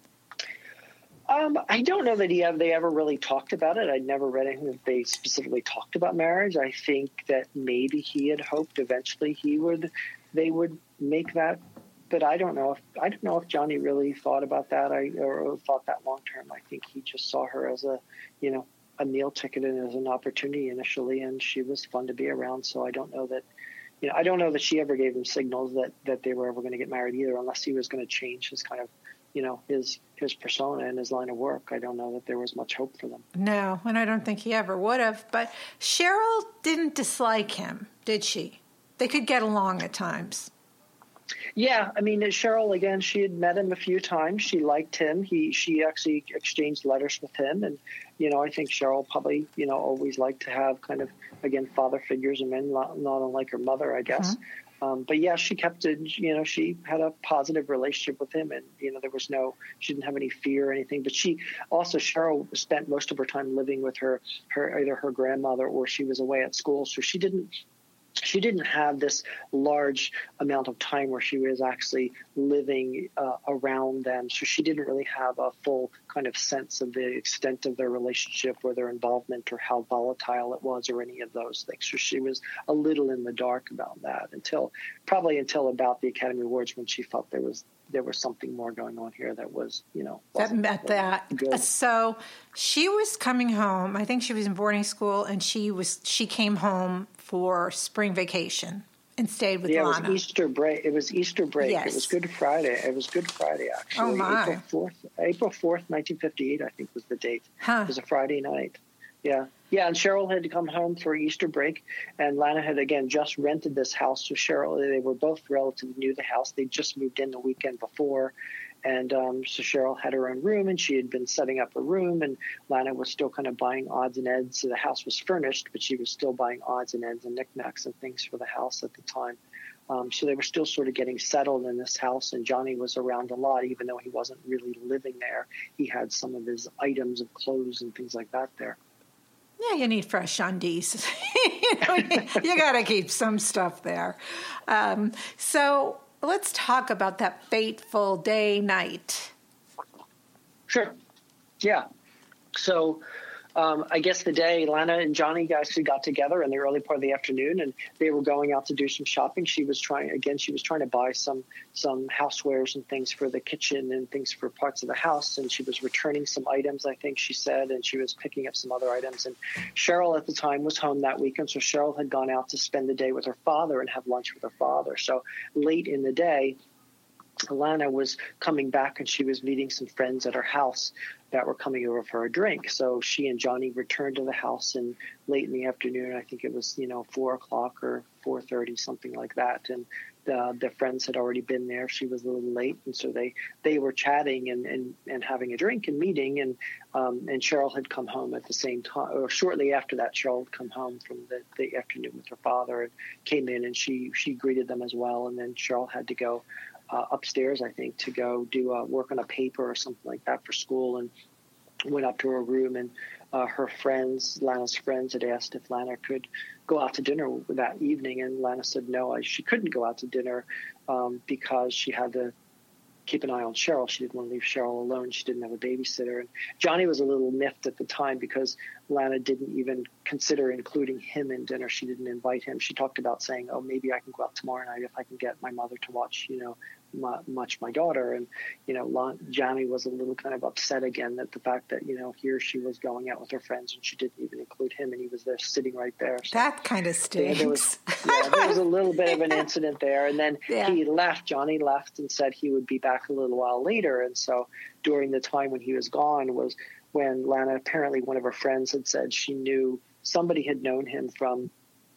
Um, I don't know that he have, they ever really talked about it. I'd never read anything that they specifically talked about marriage. I think that maybe he had hoped eventually he would, they would make that. But I don't know if I don't know if Johnny really thought about that. I or thought that long term. I think he just saw her as a, you know, a meal ticket and as an opportunity initially, and she was fun to be around. So I don't know that, you know, I don't know that she ever gave him signals that, that they were ever going to get married either, unless he was going to change his kind of, you know, his his persona and his line of work. I don't know that there was much hope for them. No, and I don't think he ever would have. But Cheryl didn't dislike him, did she? They could get along at times. Yeah, I mean, Cheryl, again, she had met him a few times. She liked him. He, she actually exchanged letters with him. And, you know, I think Cheryl probably, you know, always liked to have kind of, again, father figures and men, not, not unlike her mother, I guess. Mm-hmm. Um, but, yeah, she kept it, you know, she had a positive relationship with him. And, you know, there was no, she didn't have any fear or anything. But she also, Cheryl spent most of her time living with her, her either her grandmother or she was away at school. So she didn't. She didn't have this large amount of time where she was actually living uh, around them. So she didn't really have a full kind of sense of the extent of their relationship or their involvement or how volatile it was or any of those things. So she was a little in the dark about that until probably until about the Academy Awards, when she felt there was there was something more going on here that was, you know, that met that. Good. So she was coming home. I think she was in boarding school, and she was she came home for spring vacation and stayed with yeah, Lana. It was Easter break. It was Easter break. Yes. It was Good Friday. It was Good Friday, actually. Oh, my. April fourth, April fourth, nineteen fifty-eight, I think was the date. Huh. It was a Friday night. Yeah. Yeah, and Cheryl had to come home for Easter break, and Lana had, again, just rented this house. So Cheryl, they were both relatively new to the house. They just moved in the weekend before, and um, so Cheryl had her own room, and she had been setting up a room, and Lana was still kind of buying odds and ends. So the house was furnished, but she was still buying odds and ends and knickknacks and things for the house at the time. Um, so they were still sort of getting settled in this house, and Johnny was around a lot, even though he wasn't really living there. He had some of his items of clothes and things like that there. Yeah, you need fresh undies. you know, you, you got to keep some stuff there. Um, so let's talk about that fateful day night. Sure. Yeah. So um, I guess the day Lana and Johnny actually got together in the early part of the afternoon, and they were going out to do some shopping. She was trying, again, she was trying to buy some some housewares and things for the kitchen and things for parts of the house. And she was returning some items, I think she said, and she was picking up some other items. And Cheryl at the time was home that weekend. So Cheryl had gone out to spend the day with her father and have lunch with her father. So late in the day, Lana was coming back, and she was meeting some friends at her house that were coming over for a drink. So she and Johnny returned to the house, and late in the afternoon, I think it was, you know, four o'clock or four thirty, something like that. And the, the friends had already been there. She was a little late. And so they, they were chatting and, and, and having a drink and meeting. And, um, and Cheryl had come home at the same time, or shortly after that, Cheryl had come home from the, the afternoon with her father and came in, and she, she greeted them as well. And then Cheryl had to go Uh, upstairs, I think, to go do uh, work on a paper or something like that for school, and went up to her room, and uh, her friends, Lana's friends, had asked if Lana could go out to dinner that evening, and Lana said no, I, she couldn't go out to dinner um, because she had to keep an eye on Cheryl. She didn't want to leave Cheryl alone. She didn't have a babysitter. And Johnny was a little miffed at the time because Lana didn't even consider including him in dinner. She didn't invite him. She talked about saying, oh, maybe I can go out tomorrow night if I can get my mother to watch, you know, my, much my daughter. And, you know, Johnny was a little kind of upset again at the fact that, you know, here she was going out with her friends and she didn't even include him, and he was there sitting right there. So that kind of stinks. There was, yeah, there was a little bit of an incident there. And then yeah. he left. Johnny left and said he would be back a little while later. And so during the time when he was gone was when Lana, apparently one of her friends had said she knew somebody had known him from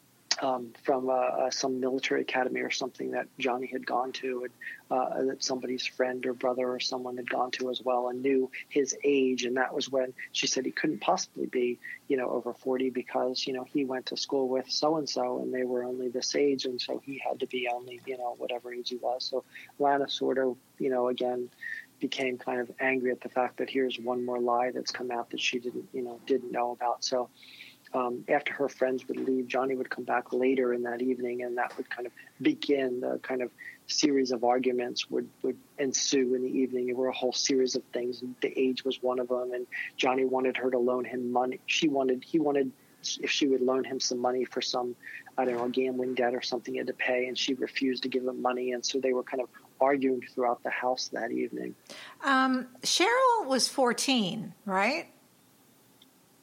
um, from uh, uh, some military academy or something that Johnny had gone to, and uh, that somebody's friend or brother or someone had gone to as well, and knew his age. And that was when she said he couldn't possibly be, you know, over forty because, you know, he went to school with so-and-so and they were only this age. And so he had to be only, you know, whatever age he was. So Lana sort of, you know, again, became kind of angry at the fact that here's one more lie that's come out that she didn't, you know, didn't know about. So um, after her friends would leave, Johnny would come back later in that evening, and that would kind of begin the kind of series of arguments would, would ensue in the evening. There were a whole series of things. The age was one of them, and Johnny wanted her to loan him money. She wanted, he wanted, if she would loan him some money for some, I don't know, gambling debt or something he had to pay, and she refused to give him money. And so they were kind of arguing throughout the house that evening. Um, Cheryl was fourteen, right?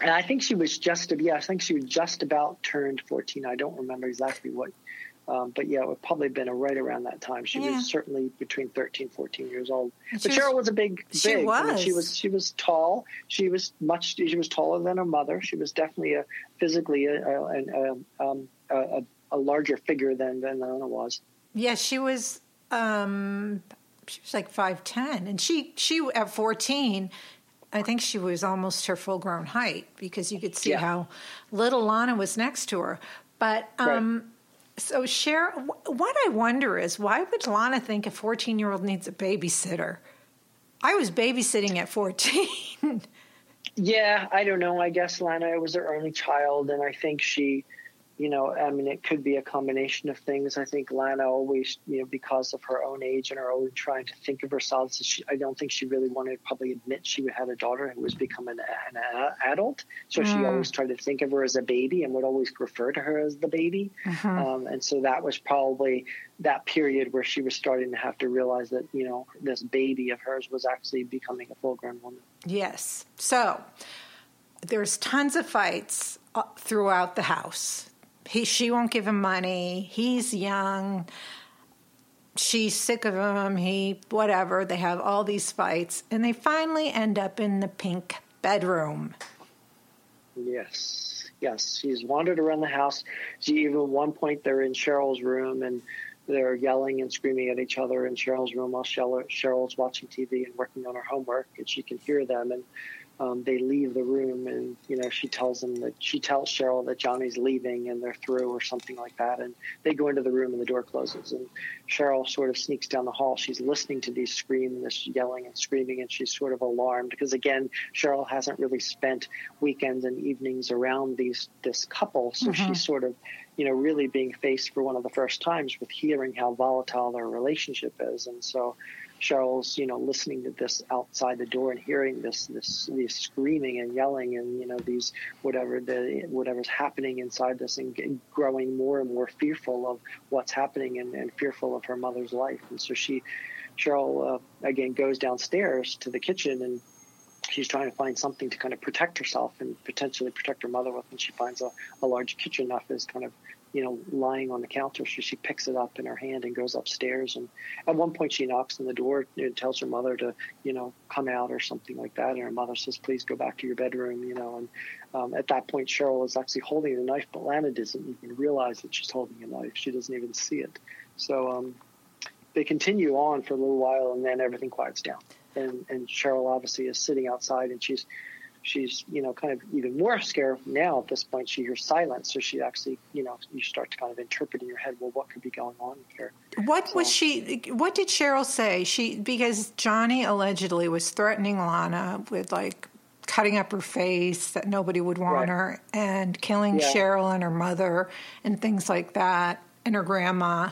and I think she was just, yeah, I think she was just about turned fourteen. I don't remember exactly what, um, but yeah, it would probably been a, right around that time. She yeah. was certainly between thirteen, fourteen years old. But Cheryl was a big, she big. Was. I mean, she was. She was tall. She was much. She was taller than her mother. She was definitely a physically a a, a, um, a, a larger figure than than Lana was. Yeah, she was. Um, she was like five ten, and she she at fourteen. I think she was almost her full-grown height because you could see yeah. how little Lana was next to her. But um, right. so Cheryl, what I wonder is, why would Lana think a fourteen-year-old needs a babysitter? I was babysitting at fourteen. Yeah, I don't know. I guess Lana was her only child, and I think she, you know, I mean, it could be a combination of things. I think Lana always, you know, because of her own age and her own trying to think of herself, so she, I don't think she really wanted to probably admit she had a daughter who was becoming an, an adult. So mm. she always tried to think of her as a baby and would always refer to her as the baby. Mm-hmm. Um, and so that was probably that period where she was starting to have to realize that, you know, this baby of hers was actually becoming a full-grown woman. Yes. So there's tons of fights throughout the house. He, she won't give him money. He's young. She's sick of him. He, whatever. They have all these fights. And they finally end up in the pink bedroom. Yes. Yes. She's wandered around the house. She, even at one point, they're in Cheryl's room and they're yelling and screaming at each other in Cheryl's room while Cheryl's watching T V and working on her homework. And she can hear them. And Um, they leave the room, and you know she tells them that she tells Cheryl that Johnny's leaving and they're through or something like that. And they go into the room and the door closes. And Cheryl sort of sneaks down the hall. She's listening to these screams, this yelling and screaming, and she's sort of alarmed because again, Cheryl hasn't really spent weekends and evenings around these this couple, so mm-hmm. she's sort of you know really being faced for one of the first times with hearing how volatile their relationship is, and so. Cheryl's, you know, listening to this outside the door and hearing this, this, this screaming and yelling and, you know, these, whatever the, whatever's happening inside this and growing more and more fearful of what's happening and, and fearful of her mother's life. And so she, Cheryl, uh, again, goes downstairs to the kitchen and she's trying to find something to kind of protect herself and potentially protect her mother with. And she finds a, a large kitchen knife is kind of, you know, lying on the counter. So she picks it up in her hand and goes upstairs. And at one point she knocks on the door and tells her mother to, you know, come out or something like that. And her mother says, please go back to your bedroom, you know. And um, at that point, Cheryl is actually holding the knife, but Lana doesn't even realize that she's holding a knife. She doesn't even see it. So um, they continue on for a little while and then everything quiets down. And, and Cheryl obviously is sitting outside and she's, She's, you know, kind of even more scared now at this point. She hears silence. So she actually, you know, you start to kind of interpret in your head, well, what could be going on here? What so, was she, what did Cheryl say? She, because Johnny allegedly was threatening Lana with like cutting up her face that nobody would want right. her and killing yeah. Cheryl and her mother and things like that and her grandma.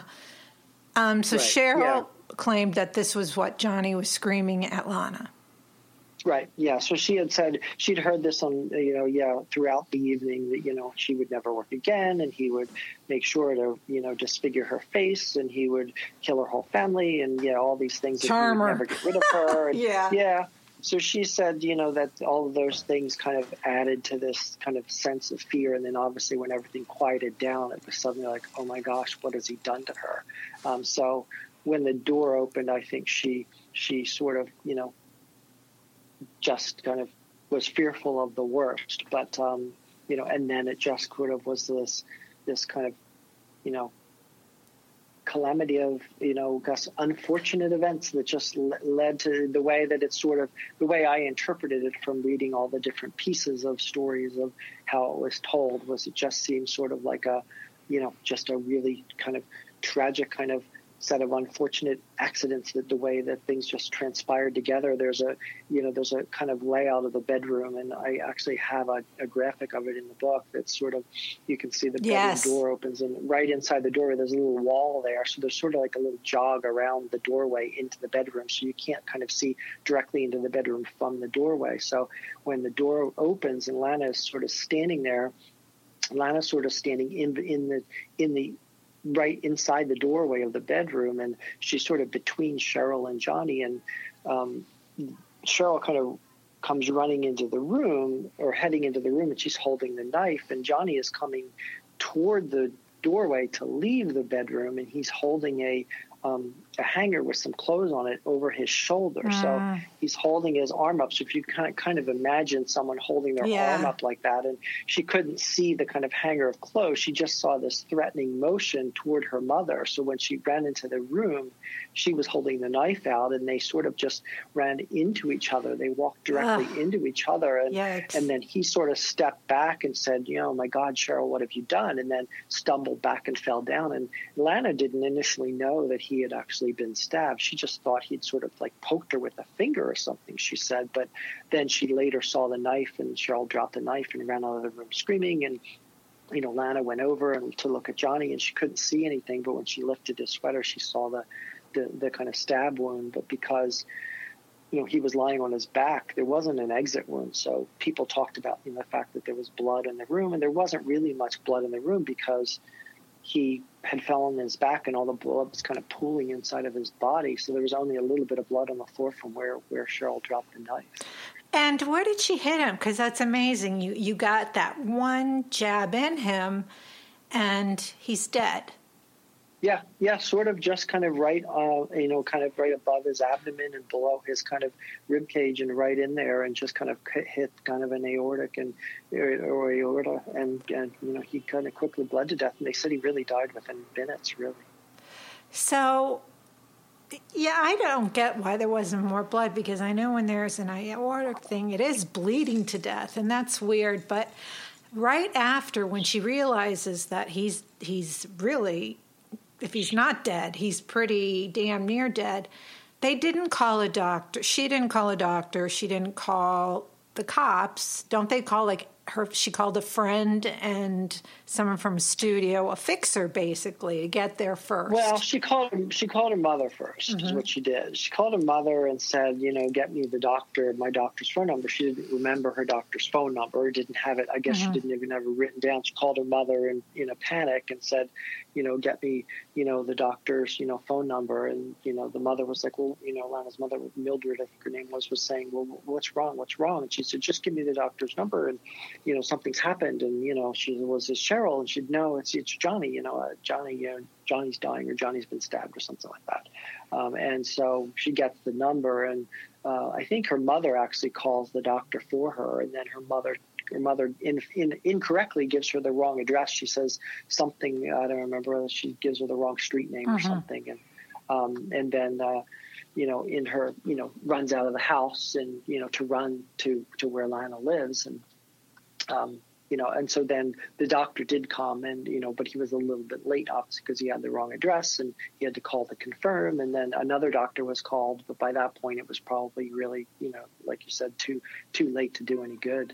Um, so right. Cheryl yeah. claimed that this was what Johnny was screaming at Lana. Right. Yeah. So she had said she'd heard this on, you know, yeah, throughout the evening that, you know, she would never work again and he would make sure to, you know, disfigure her face and he would kill her whole family and, yeah, all these things. Charm her. Never get rid of her. And, yeah. Yeah. So she said, you know, that all of those things kind of added to this kind of sense of fear. And then obviously when everything quieted down, it was suddenly like, oh, my gosh, what has he done to her? Um, so when the door opened, I think she she sort of, you know, just kind of was fearful of the worst, but, um, you know, and then it just sort of was this, this kind of, you know, calamity of, you know, unfortunate events that just le- led to the way that it's sort of, the way I interpreted it from reading all the different pieces of stories of how it was told was it just seemed sort of like a, you know, just a really kind of tragic kind of set of unfortunate accidents that the way that things just transpired together. There's a, you know, there's a kind of layout of the bedroom, and I actually have a, a graphic of it in the book that's sort of, you can see the bedroom yes. door opens, and right inside the doorway, there's a little wall there. So there's sort of like a little jog around the doorway into the bedroom. So you can't kind of see directly into the bedroom from the doorway. So when the door opens and Lana is sort of standing there, Lana's sort of standing in, in the, in the, right inside the doorway of the bedroom, and she's sort of between Cheryl and Johnny, and um, Cheryl kind of comes running into the room or heading into the room, and she's holding the knife, and Johnny is coming toward the doorway to leave the bedroom, and he's holding a um, a hanger with some clothes on it over his shoulder. Mm. So he's holding his arm up. So if you kind of, kind of imagine someone holding their yeah. arm up like that, and she couldn't see the kind of hanger of clothes, she just saw this threatening motion toward her mother. So when she ran into the room, she was holding the knife out, and they sort of just ran into each other. They walked directly Ugh. into each other. And, and then he sort of stepped back and said, you know, my God, Cheryl, what have you done? And then stumbled back and fell down. And Lana didn't initially know that he had actually been stabbed. She just thought he'd sort of like poked her with a finger or something, she said. But then she later saw the knife, and Cheryl dropped the knife and ran out of the room screaming. And, you know, Lana went over and to look at Johnny, and she couldn't see anything. But when she lifted his sweater, she saw the, the, the kind of stab wound. But because, you know, he was lying on his back, there wasn't an exit wound. So people talked about, you know, the fact that there was blood in the room, and there wasn't really much blood in the room because he had fell on his back and all the blood was kind of pooling inside of his body. So there was only a little bit of blood on the floor from where, where Cheryl dropped the knife. And where did she hit him? Because that's amazing. You you got that one jab in him, and he's dead. Yeah, yeah, sort of just kind of right, uh, you know, kind of right above his abdomen and below his kind of rib cage and right in there, and just kind of hit kind of an aortic and or aorta, and, and you know, he kind of quickly bled to death. And they said he really died within minutes, really. So, yeah, I don't get why there wasn't more blood, because I know when there's an aortic thing, it is bleeding to death, and that's weird. But right after, when she realizes that he's he's really, if he's not dead, he's pretty damn near dead, they didn't call a doctor. She didn't call a doctor. She didn't call the cops. Don't they call, like, her? She called a friend and someone from a studio, a fixer, basically, to get there first. Well, she called him, she called her mother first, mm-hmm. is what she did. She called her mother and said, you know, get me the doctor, my doctor's phone number. She didn't remember her doctor's phone number, didn't have it. I guess mm-hmm. she didn't even have it written down. She called her mother in, in a panic and said, you know, get me, you know, the doctor's, you know, phone number. And, you know, the mother was like, well, you know, Lana's mother, Mildred, I think her name was, was saying, well, what's wrong? What's wrong? And she said, just give me the doctor's number. And, you know, something's happened. And, you know, she was this Cheryl, and she'd know it's, it's Johnny, you know, uh, Johnny, you know, Johnny's dying, or Johnny's been stabbed or something like that. Um, and so she gets the number, and uh, I think her mother actually calls the doctor for her. And then her mother Her mother in, in, incorrectly gives her the wrong address. She says something, I don't remember, she gives her the wrong street name uh-huh. or something. And um, and then, uh, you know, in her, you know, runs out of the house and, you know, to run to, to where Lana lives. And, um, you know, and so then the doctor did come, and, you know, but he was a little bit late, obviously, because he had the wrong address, and he had to call to confirm. And then another doctor was called, but by that point it was probably really, you know, like you said, too too late to do any good.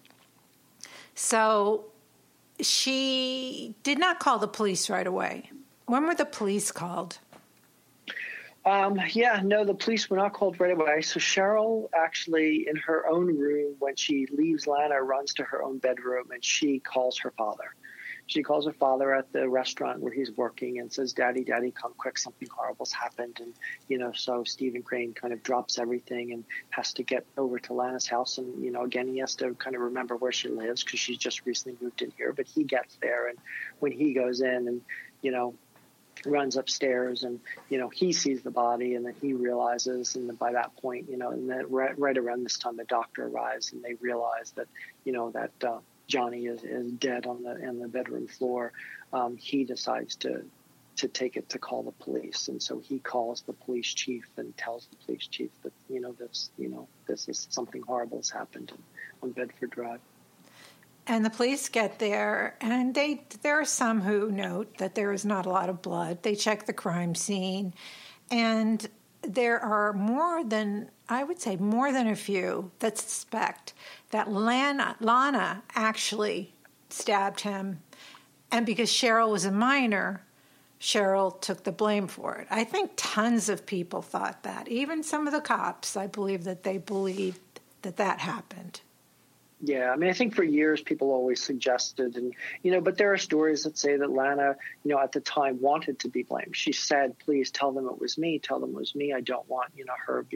So she did not call the police right away. When were the police called? Um, yeah, no, the police were not called right away. So Cheryl actually, in her own room, when she leaves Lana, runs to her own bedroom, and she calls her father. She calls her father at the restaurant where he's working and says, Daddy, Daddy, come quick. Something horrible's happened. And, you know, so Stephen Crane kind of drops everything and has to get over to Lana's house. And, you know, again, he has to kind of remember where she lives because she's just recently moved in here. But he gets there. And when he goes in and, you know, runs upstairs and, you know, he sees the body, and then he realizes, and then by that point, you know, and then right, right around this time, the doctor arrives, and they realize that, you know, that, uh, Johnny is, is dead on the in the bedroom floor. Um, he decides to to take it to call the police, and so he calls the police chief and tells the police chief that, you know, this you know this is something horrible has happened on Bedford Drive. And the police get there, and they there are some who note that there is not a lot of blood. They check the crime scene, and there are more than, I would say, more than a few that suspect that Lana, Lana actually stabbed him. And because Cheryl was a minor, Cheryl took the blame for it. I think tons of people thought that. Even some of the cops, I believe that they believed that that happened. Yeah, I mean, I think for years people always suggested, and, you know, but there are stories that say that Lana, you know, at the time wanted to be blamed. She said, please tell them it was me, tell them it was me. I don't want, you know, her being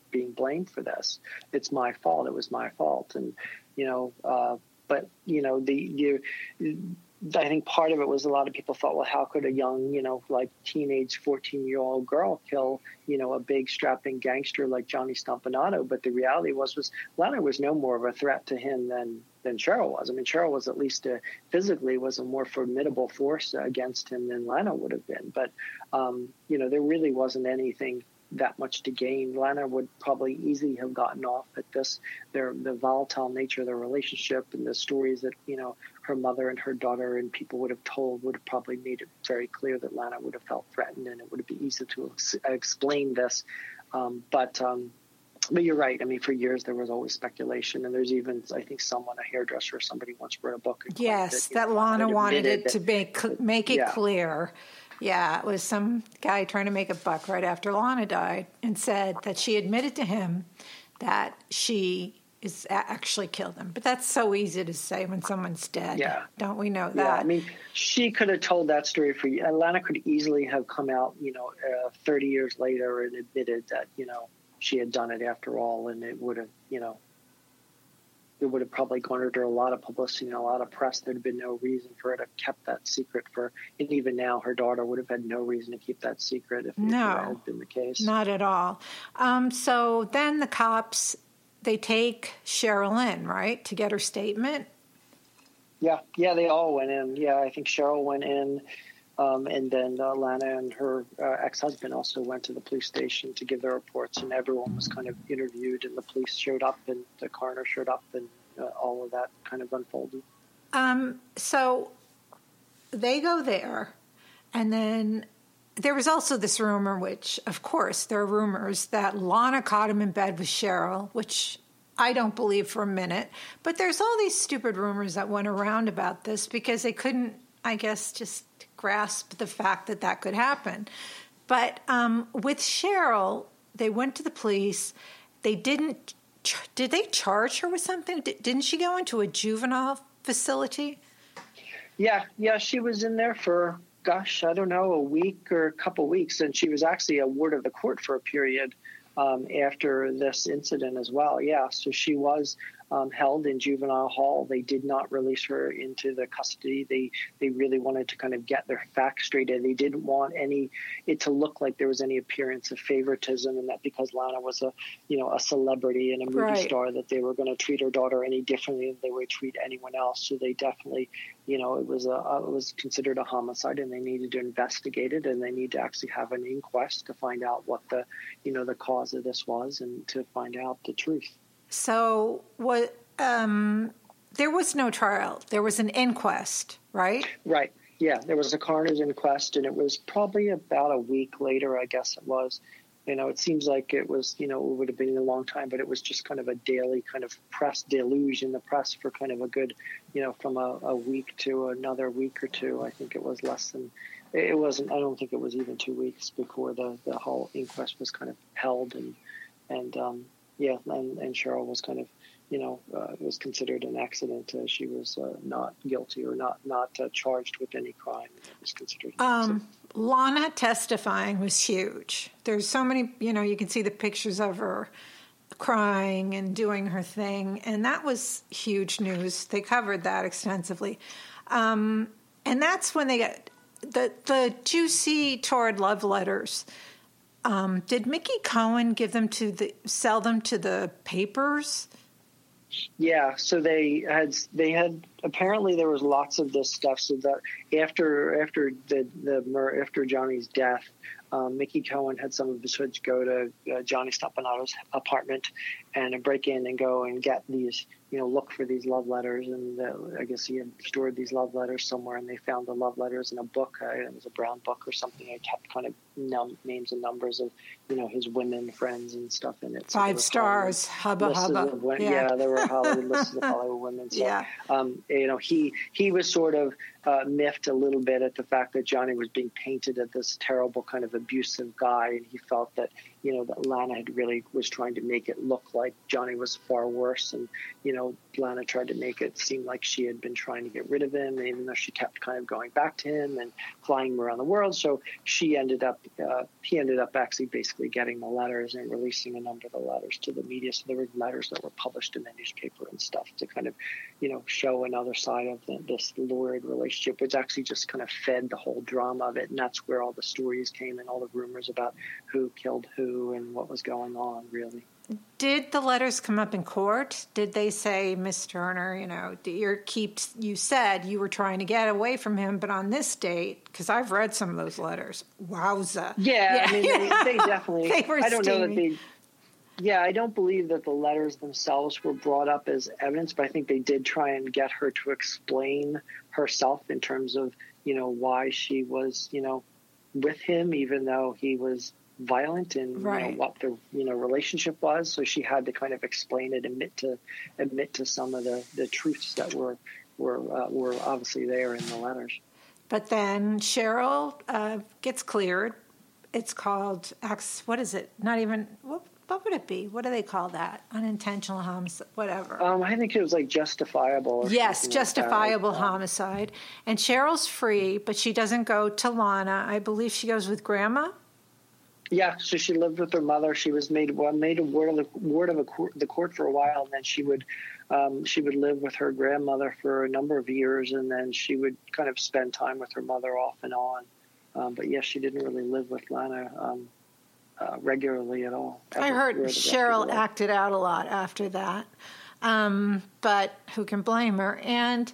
being blamed for this. It's my fault. It was my fault. And, you know, uh, but, you know, the, you, I think part of it was a lot of people thought, well, how could a young, you know, like teenage fourteen-year-old girl kill, you know, a big strapping gangster like Johnny Stompanato? But the reality was, was Lana was no more of a threat to him than than Cheryl was. I mean, Cheryl was at least a, physically was a more formidable force against him than Lana would have been. But, um, you know, there really wasn't anything that much to gain. Lana would probably easily have gotten off at this, their the volatile nature of their relationship and the stories that, you know, her mother and her daughter and people would have told would have probably made it very clear that Lana would have felt threatened, and it would have been easy to ex- explain this. Um, but, um, but you're right. I mean, for years there was always speculation, and there's even, I think, someone, a hairdresser or somebody once wrote a book. Yes, that, that know, Lana that wanted it that, to make make it yeah. clear. Yeah, it was some guy trying to make a buck right after Lana died, and said that she admitted to him that she is actually killed him. But that's so easy to say when someone's dead. Yeah. Don't we know that? Yeah, I mean, she could have told that story for you. Lana could easily have come out, you know, uh, thirty years later and admitted that, you know, she had done it after all, and it would have, you know, it would have probably garnered her a lot of publicity and a lot of press. There'd been no reason for her to have kept that secret for, and even now her daughter would have had no reason to keep that secret if, no, if that had been the case. Not at all. Um, so then the cops, they take Cheryl in, right, to get her statement? Yeah, yeah, they all went in. Yeah, I think Cheryl went in. Um, and then uh, Lana and her uh, ex-husband also went to the police station to give their reports, and everyone was kind of interviewed, and the police showed up, and the coroner showed up, and uh, all of that kind of unfolded. Um, so they go there, and then there was also this rumor, which, of course, there are rumors that Lana caught him in bed with Cheryl, which I don't believe for a minute. But there's all these stupid rumors that went around about this because they couldn't, I guess, just grasp the fact that that could happen. But um, with Cheryl, they went to the police. They didn't, did they charge her with something? Didn't she go into a juvenile facility? Yeah, yeah, she was in there for, gosh, I don't know, a week or a couple weeks. And she was actually a ward of the court for a period um, after this incident as well. Yeah, so she was Um, held in juvenile hall. They did not release her into the custody. They they really wanted to kind of get their facts straight, and they didn't want any it to look like there was any appearance of favoritism, and that because Lana was a you know a celebrity and a movie right. star, that they were going to treat her daughter any differently than they would treat anyone else. So they definitely, you know, it was a it was considered a homicide, and they needed to investigate it, and they need to actually have an inquest to find out what the you know the cause of this was, and to find out the truth. So what? Um, there was no trial. There was an inquest, right? Right. Yeah, there was a coroner's inquest, and it was probably about a week later, I guess it was. You know, it seems like it was, you know, it would have been a long time, but it was just kind of a daily kind of press deluge in the press for kind of a good, you know, from a, a week to another week or two. I think it was less than, it wasn't, I don't think it was even two weeks before the, the whole inquest was kind of held. And, and, um, Yeah, and, and Cheryl was kind of, you know, uh, was considered an accident. Uh, she was uh, not guilty or not not uh, charged with any crime. It was considered an accident. Um, Lana testifying was huge. There's so many, you know, you can see the pictures of her crying and doing her thing, and that was huge news. They covered that extensively. Um, and that's when they got the, the juicy, torrid love letters. Um, did Mickey Cohen give them to the sell them to the papers? Yeah, so they had they had apparently there was lots of this stuff. So that after after the the after Johnny's death, um, Mickey Cohen had some of his hoods go to uh, Johnny Stampanato's apartment and break in and go and get these, you know, look for these love letters. And uh, I guess he had stored these love letters somewhere, and they found the love letters in a book. Uh, it was a brown book or something. It kept kind of num- names and numbers of, you know, his women friends and stuff in it. So Five stars, hubba hubba. Women, yeah. yeah, there were Hollywood lists of Hollywood women. So, yeah. um, you know, he he was sort of uh, miffed a little bit at the fact that Johnny was being painted as this terrible kind of abusive guy, and he felt that, you know, that Lana had really was trying to make it look like Johnny was far worse. And, you know, know, Lana tried to make it seem like she had been trying to get rid of him, even though she kept kind of going back to him and flying him around the world. So she ended up, uh, he ended up actually basically getting the letters and releasing a number of the letters to the media. So there were letters that were published in the newspaper and stuff to kind of, you know, show another side of the, this lurid relationship, which actually just kind of fed the whole drama of it. And that's where all the stories came and all the rumors about who killed who and what was going on, really. Did the letters come up in court? Did they say, Miss Turner, you know, you keep, you said you were trying to get away from him, but on this date, because I've read some of those letters. Wowza. Yeah, yeah. I mean, they, they definitely, they were I don't steamy. know that they, yeah, I don't believe that the letters themselves were brought up as evidence, but I think they did try and get her to explain herself in terms of, you know, why she was, you know, with him, even though he was violent and right. you know, what the you know relationship was. So she had to kind of explain it, admit to admit to some of the, the truths that were were uh, were obviously there in the letters. But then Cheryl uh, gets cleared. It's called what is it? Not even what, what would it be? What do they call that? Unintentional homicide, whatever. Um, I think it was like justifiable. Or yes, justifiable like that. homicide. And Cheryl's free, but she doesn't go to Lana. I believe she goes with Grandma. Yeah, so she lived with her mother. She was made well, made a ward of the ward of a court, the court for a while, and then she would um, she would live with her grandmother for a number of years, and then she would kind of spend time with her mother off and on. Um, but yes, she didn't really live with Lana um, uh, regularly at all. I heard Cheryl acted out a lot after that, um, but who can blame her? And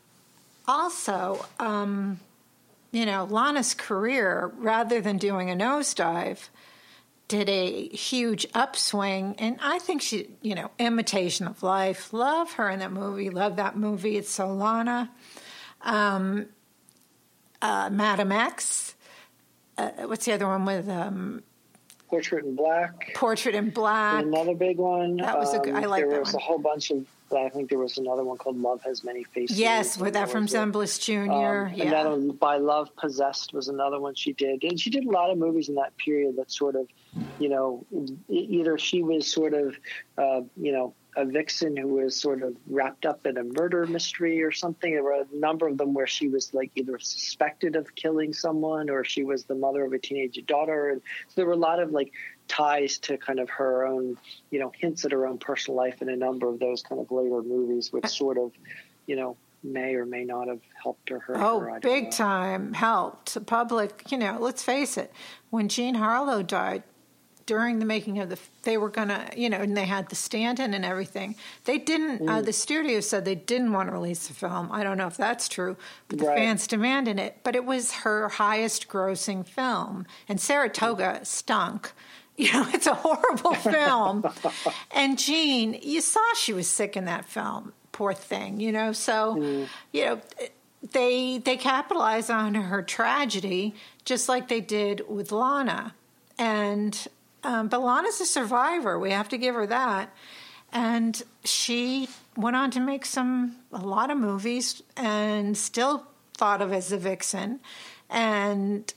also. Um, You know, Lana's career, rather than doing a nosedive, did a huge upswing. And I think she, you know, Imitation of Life. Love her in that movie. Love that movie. It's so Lana. Um, uh, Madam X. Uh, what's the other one with... Um, Portrait in Black. Portrait in Black. Another big one. That was a good... I like that one. There was a whole bunch of... I think there was another one called Love Has Many Faces. Yes, with that from Zemblis Junior Um, yeah. And that one, By Love Possessed was another one she did. And she did a lot of movies in that period that sort of, you know, either she was sort of, uh, you know, a vixen who was sort of wrapped up in a murder mystery or something. There were a number of them where she was like either suspected of killing someone or she was the mother of a teenage daughter. And so there were a lot of like ties to kind of her own, you know, hints at her own personal life in a number of those kind of later movies, which sort of, you know, may or may not have helped or hurt oh, her. Oh, big know. time helped. The public, you know, let's face it, when Jean Harlow died, during the making of the, they were going to, you know, and they had the stand-in and everything. They didn't, mm. uh, the studio said they didn't want to release the film. I don't know if that's true, but the right. fans demanded it. But it was her highest grossing film. And Saratoga stunk. You know, it's a horrible film. And Jean, you saw she was sick in that film. Poor thing, you know. So, mm. you know, they they capitalized on her tragedy just like they did with Lana. And... Um, but Lana's a survivor. We have to give her that. And she went on to make some a lot of movies and still thought of as a vixen. And,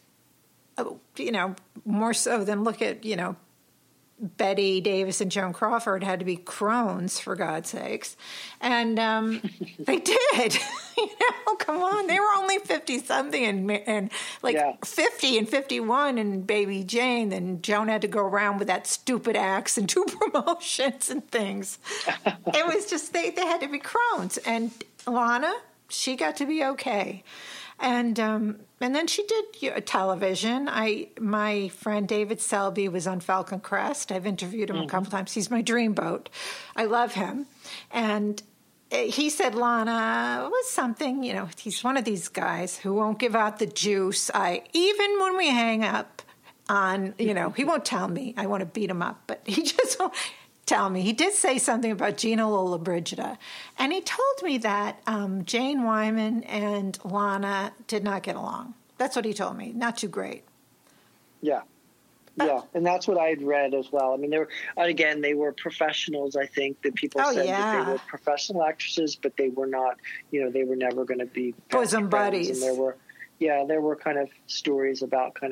you know, more so than look at, you know, Betty Davis and Joan Crawford had to be crones, for God's sakes. And um, they did. You know, come on. They were only fifty-something and, and like yeah. fifty and fifty-one and Baby Jane. And Joan had to go around with that stupid axe and do promotions and things. It was just, they, they had to be crones. And Lana, she got to be okay. And um, and then she did you know, television. I my friend David Selby was on Falcon Crest. I've interviewed him mm-hmm. a couple times. He's my dreamboat. I love him. And he said Lana was something, you know, he's one of these guys who won't give out the juice. I even when we hang up on, you know, he won't tell me. I want to beat him up, but he just won't tell me. He did say something about Gina Lollobrigida. And he told me that um, Jane Wyman and Lana did not get along. That's what he told me. Not too great. Yeah. Yeah. And that's what I had read as well. I mean, they were, again, they were professionals, I think, that people oh, said yeah. that they were professional actresses, but they were not, you know, they were never going to be bosom buddies. And there were, yeah, there were kind of stories about kind of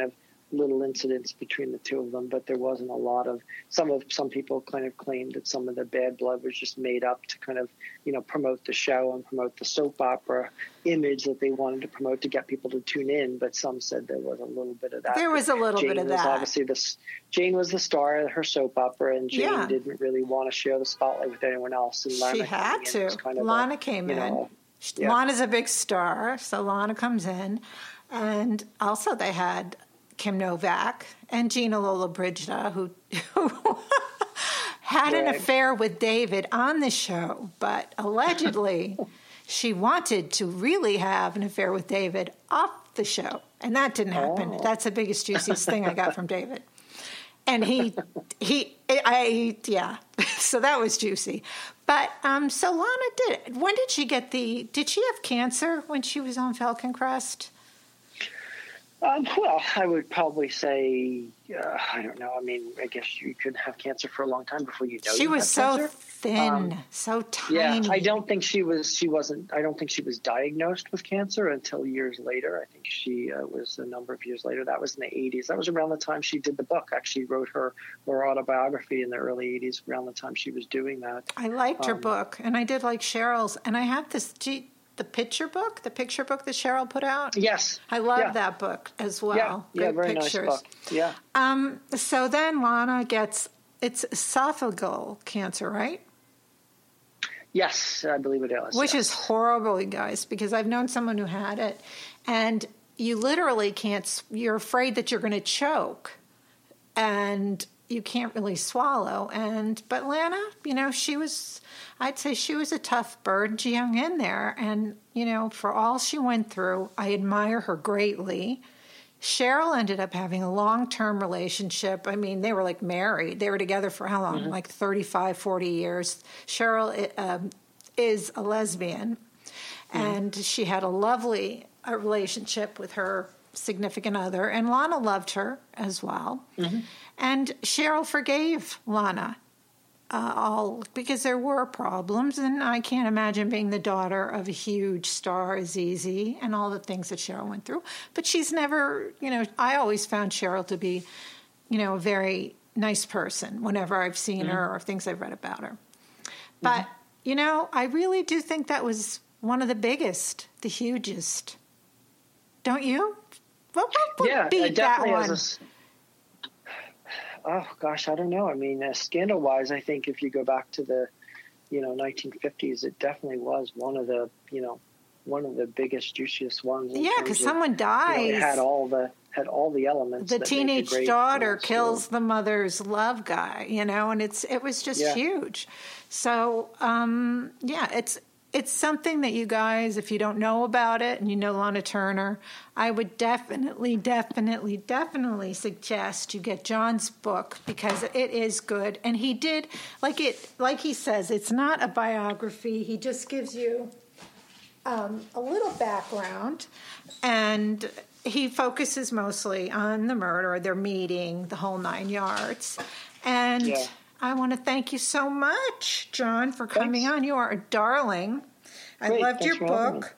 little incidents between the two of them, but there wasn't a lot of, some of, some people kind of claimed that some of the bad blood was just made up to kind of, you know, promote the show and promote the soap opera image that they wanted to promote to get people to tune in. But some said there was a little bit of that. There was a little Jane bit of was that. Obviously, this Jane was the star of her soap opera, and Jane Yeah. didn't really want to share the spotlight with anyone else. And Lana She had coming in was to. kind of Lana a, came you in. know, yeah. Lana's a big star, so Lana comes in. And also they had Kim Novak and Gina Lollobrigida, who, who had an Right. affair with David on the show, but allegedly she wanted to really have an affair with David off the show. And that didn't happen. Oh. That's the biggest, juiciest thing I got from David. And he, he, I, yeah. So that was juicy. But um, so Lana did. When did she get the? Did she have cancer when she was on Falcon Crest? Um, well, I would probably say, uh, I don't know. I mean, I guess you could have cancer for a long time before you know She you was have so cancer. thin, Um, so tiny. Yeah, I don't think she was. She wasn't. I don't think she was diagnosed with cancer until years later. I think she uh, was a number of years later. That was in the eighties. That was around the time she did the book. Actually, wrote her her autobiography in the early eighties. Around the time she was doing that. I liked her um, book, and I did like Cheryl's. And I have this, G, the picture book, the picture book that Cheryl put out. Yes, I love yeah. that book as well. Yeah, yeah, Great very pictures. nice book. Yeah. Um, so then Lana gets, it's esophageal cancer, right? Yes, I believe it is. Which yes. is horrible, you guys, because I've known someone who had it, and you literally can't, you're afraid that you're going to choke, and you can't really swallow. And, but Lana, you know, she was, I'd say she was a tough bird. She hung in there, and, you know, for all she went through, I admire her greatly. Cheryl ended up having a long-term relationship. I mean, they were like married. They were together for how long? Mm-hmm. Like thirty-five, forty years. Cheryl um, is a lesbian, mm-hmm. and she had a lovely uh, relationship with her significant other, and Lana loved her as well. Mm-hmm. And Cheryl forgave Lana uh, all because there were problems, and I can't imagine being the daughter of a huge star is easy, and all the things that Cheryl went through. But she's never, you know, I always found Cheryl to be, you know, a very nice person whenever I've seen mm-hmm. her or things I've read about her. But, mm-hmm. you know, I really do think that was one of the biggest, the hugest. Don't you? What, what would yeah, beat that one? Oh, gosh, I don't know. I mean, uh, scandal-wise, I think if you go back to the, you know, nineteen fifties, it definitely was one of the, you know, one of the biggest, juiciest ones. Yeah, because someone dies. You know, it had all the had all the elements. The that teenage great, daughter you know, kills story. the mother's love guy, you know, and it's it was just yeah. huge. So, um, yeah, it's it's something that you guys, if you don't know about it and you know Lana Turner, I would definitely, definitely, definitely suggest you get John's book because it is good. And he did, like it, like he says, it's not a biography. He just gives you um, a little background, and he focuses mostly on the murder, their meeting, the whole nine yards. And yeah. I want to thank you so much, John, for coming Thanks. on. You are a darling. Great. I loved Thanks your for having book.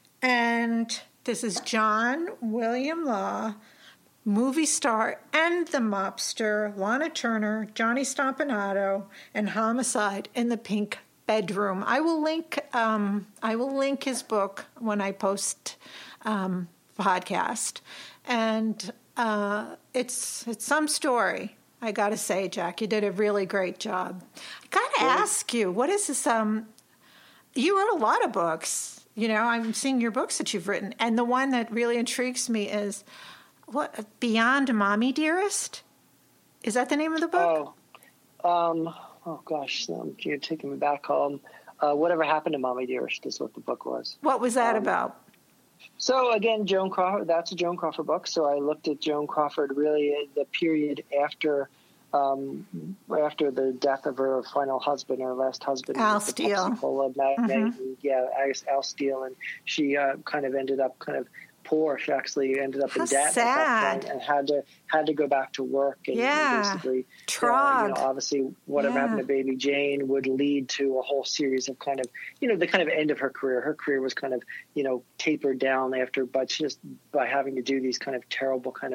And this is John William Law, movie star and the mobster, Lana Turner, Johnny Stompanato, and Homicide in the Pink Bedroom. I will link. Um, I will link his book when I post um, podcast, and uh, it's it's some story. I got to say, Jack, you did a really great job. I got to ask you, what is this? Um, you wrote a lot of books. You know, I'm seeing your books that you've written. And the one that really intrigues me is, what, Beyond Mommy Dearest? Is that the name of the book? Oh, um, oh gosh, um, you're taking me back home. Uh, Whatever Happened to Mommy Dearest is what the book was. What was that um, about? So again, Joan Crawford, that's a Joan Crawford book. So I looked at Joan Crawford really the period after um, after the death of her final husband, her last husband, Al the Steele. Pepsi-Cola magnate, Mm-hmm. and, yeah, Al Steele, and she uh, kind of ended up kind of poor. She actually ended up How in debt sad. at that point and had to had to go back to work and, Yeah. and basically, Trog. uh, you know, obviously, whatever Yeah. happened to Baby Jane would lead to a whole series of kind of, you know, the kind of end of her career. Her career was kind of, you know, tapered down after, but just by having to do these kind of terrible kind of,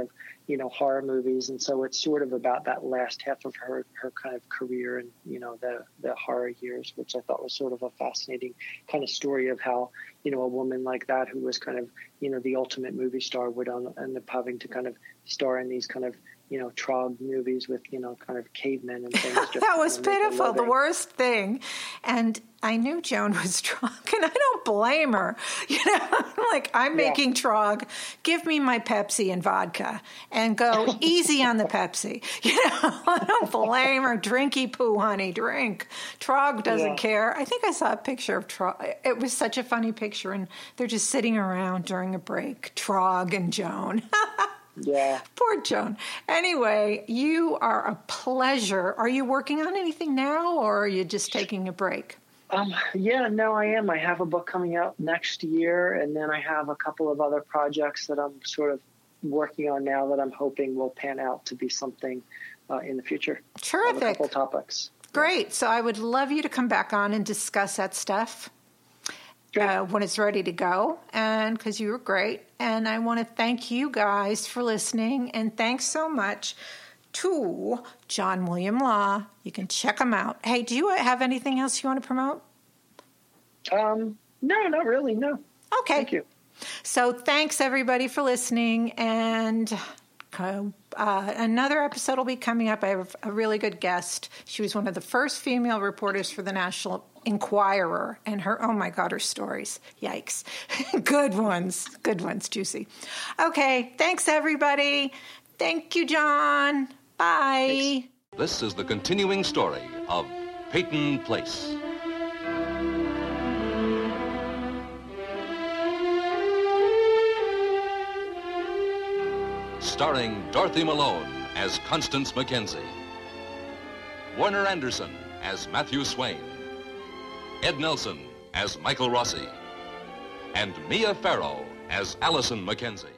you know, horror movies. And so it's sort of about that last half of her, her kind of career and, you know, the, the horror years, which I thought was sort of a fascinating kind of story of how, you know, a woman like that who was kind of, you know, the ultimate movie star would end up having to kind of star in these kind of, you know, Trog movies with, you know, kind of cavemen and things. That was pitiful, the worst thing. And I knew Joan was Trog, and I don't blame her. You know, I'm like, I'm yeah. making Trog. Give me my Pepsi and vodka, and go easy on the Pepsi. You know, I don't blame her. Drinky poo, honey, drink. Trog doesn't yeah. care. I think I saw a picture of Trog. It was such a funny picture, and they're just sitting around during a break, Trog and Joan. Yeah. Poor Joan. Anyway, you are a pleasure. Are you working on anything now, or are you just taking a break? Um, yeah, no, I am. I have a book coming out next year, and then I have a couple of other projects that I'm sort of working on now that I'm hoping will pan out to be something uh, in the future. Terrific. A couple topics. Great. So I would love you to come back on and discuss that stuff. Uh, when it's ready to go, and because you were great. And I want to thank you guys for listening, and thanks so much to John William Law. You can check him out. Hey, do you have anything else you want to promote? Um, no, not really, no. Okay. Thank you. So thanks, everybody, for listening, and uh, another episode will be coming up. I have a really good guest. She was one of the first female reporters for the National Enquirer, and her, oh my God, her stories. Yikes. Good ones. Good ones, juicy. Okay, thanks, everybody. Thank you, John. Bye. Thanks. This is the continuing story of Peyton Place. Starring Dorothy Malone as Constance Mackenzie, Warner Anderson as Matthew Swain, Ed Nelson as Michael Rossi, and Mia Farrow as Allison Mackenzie.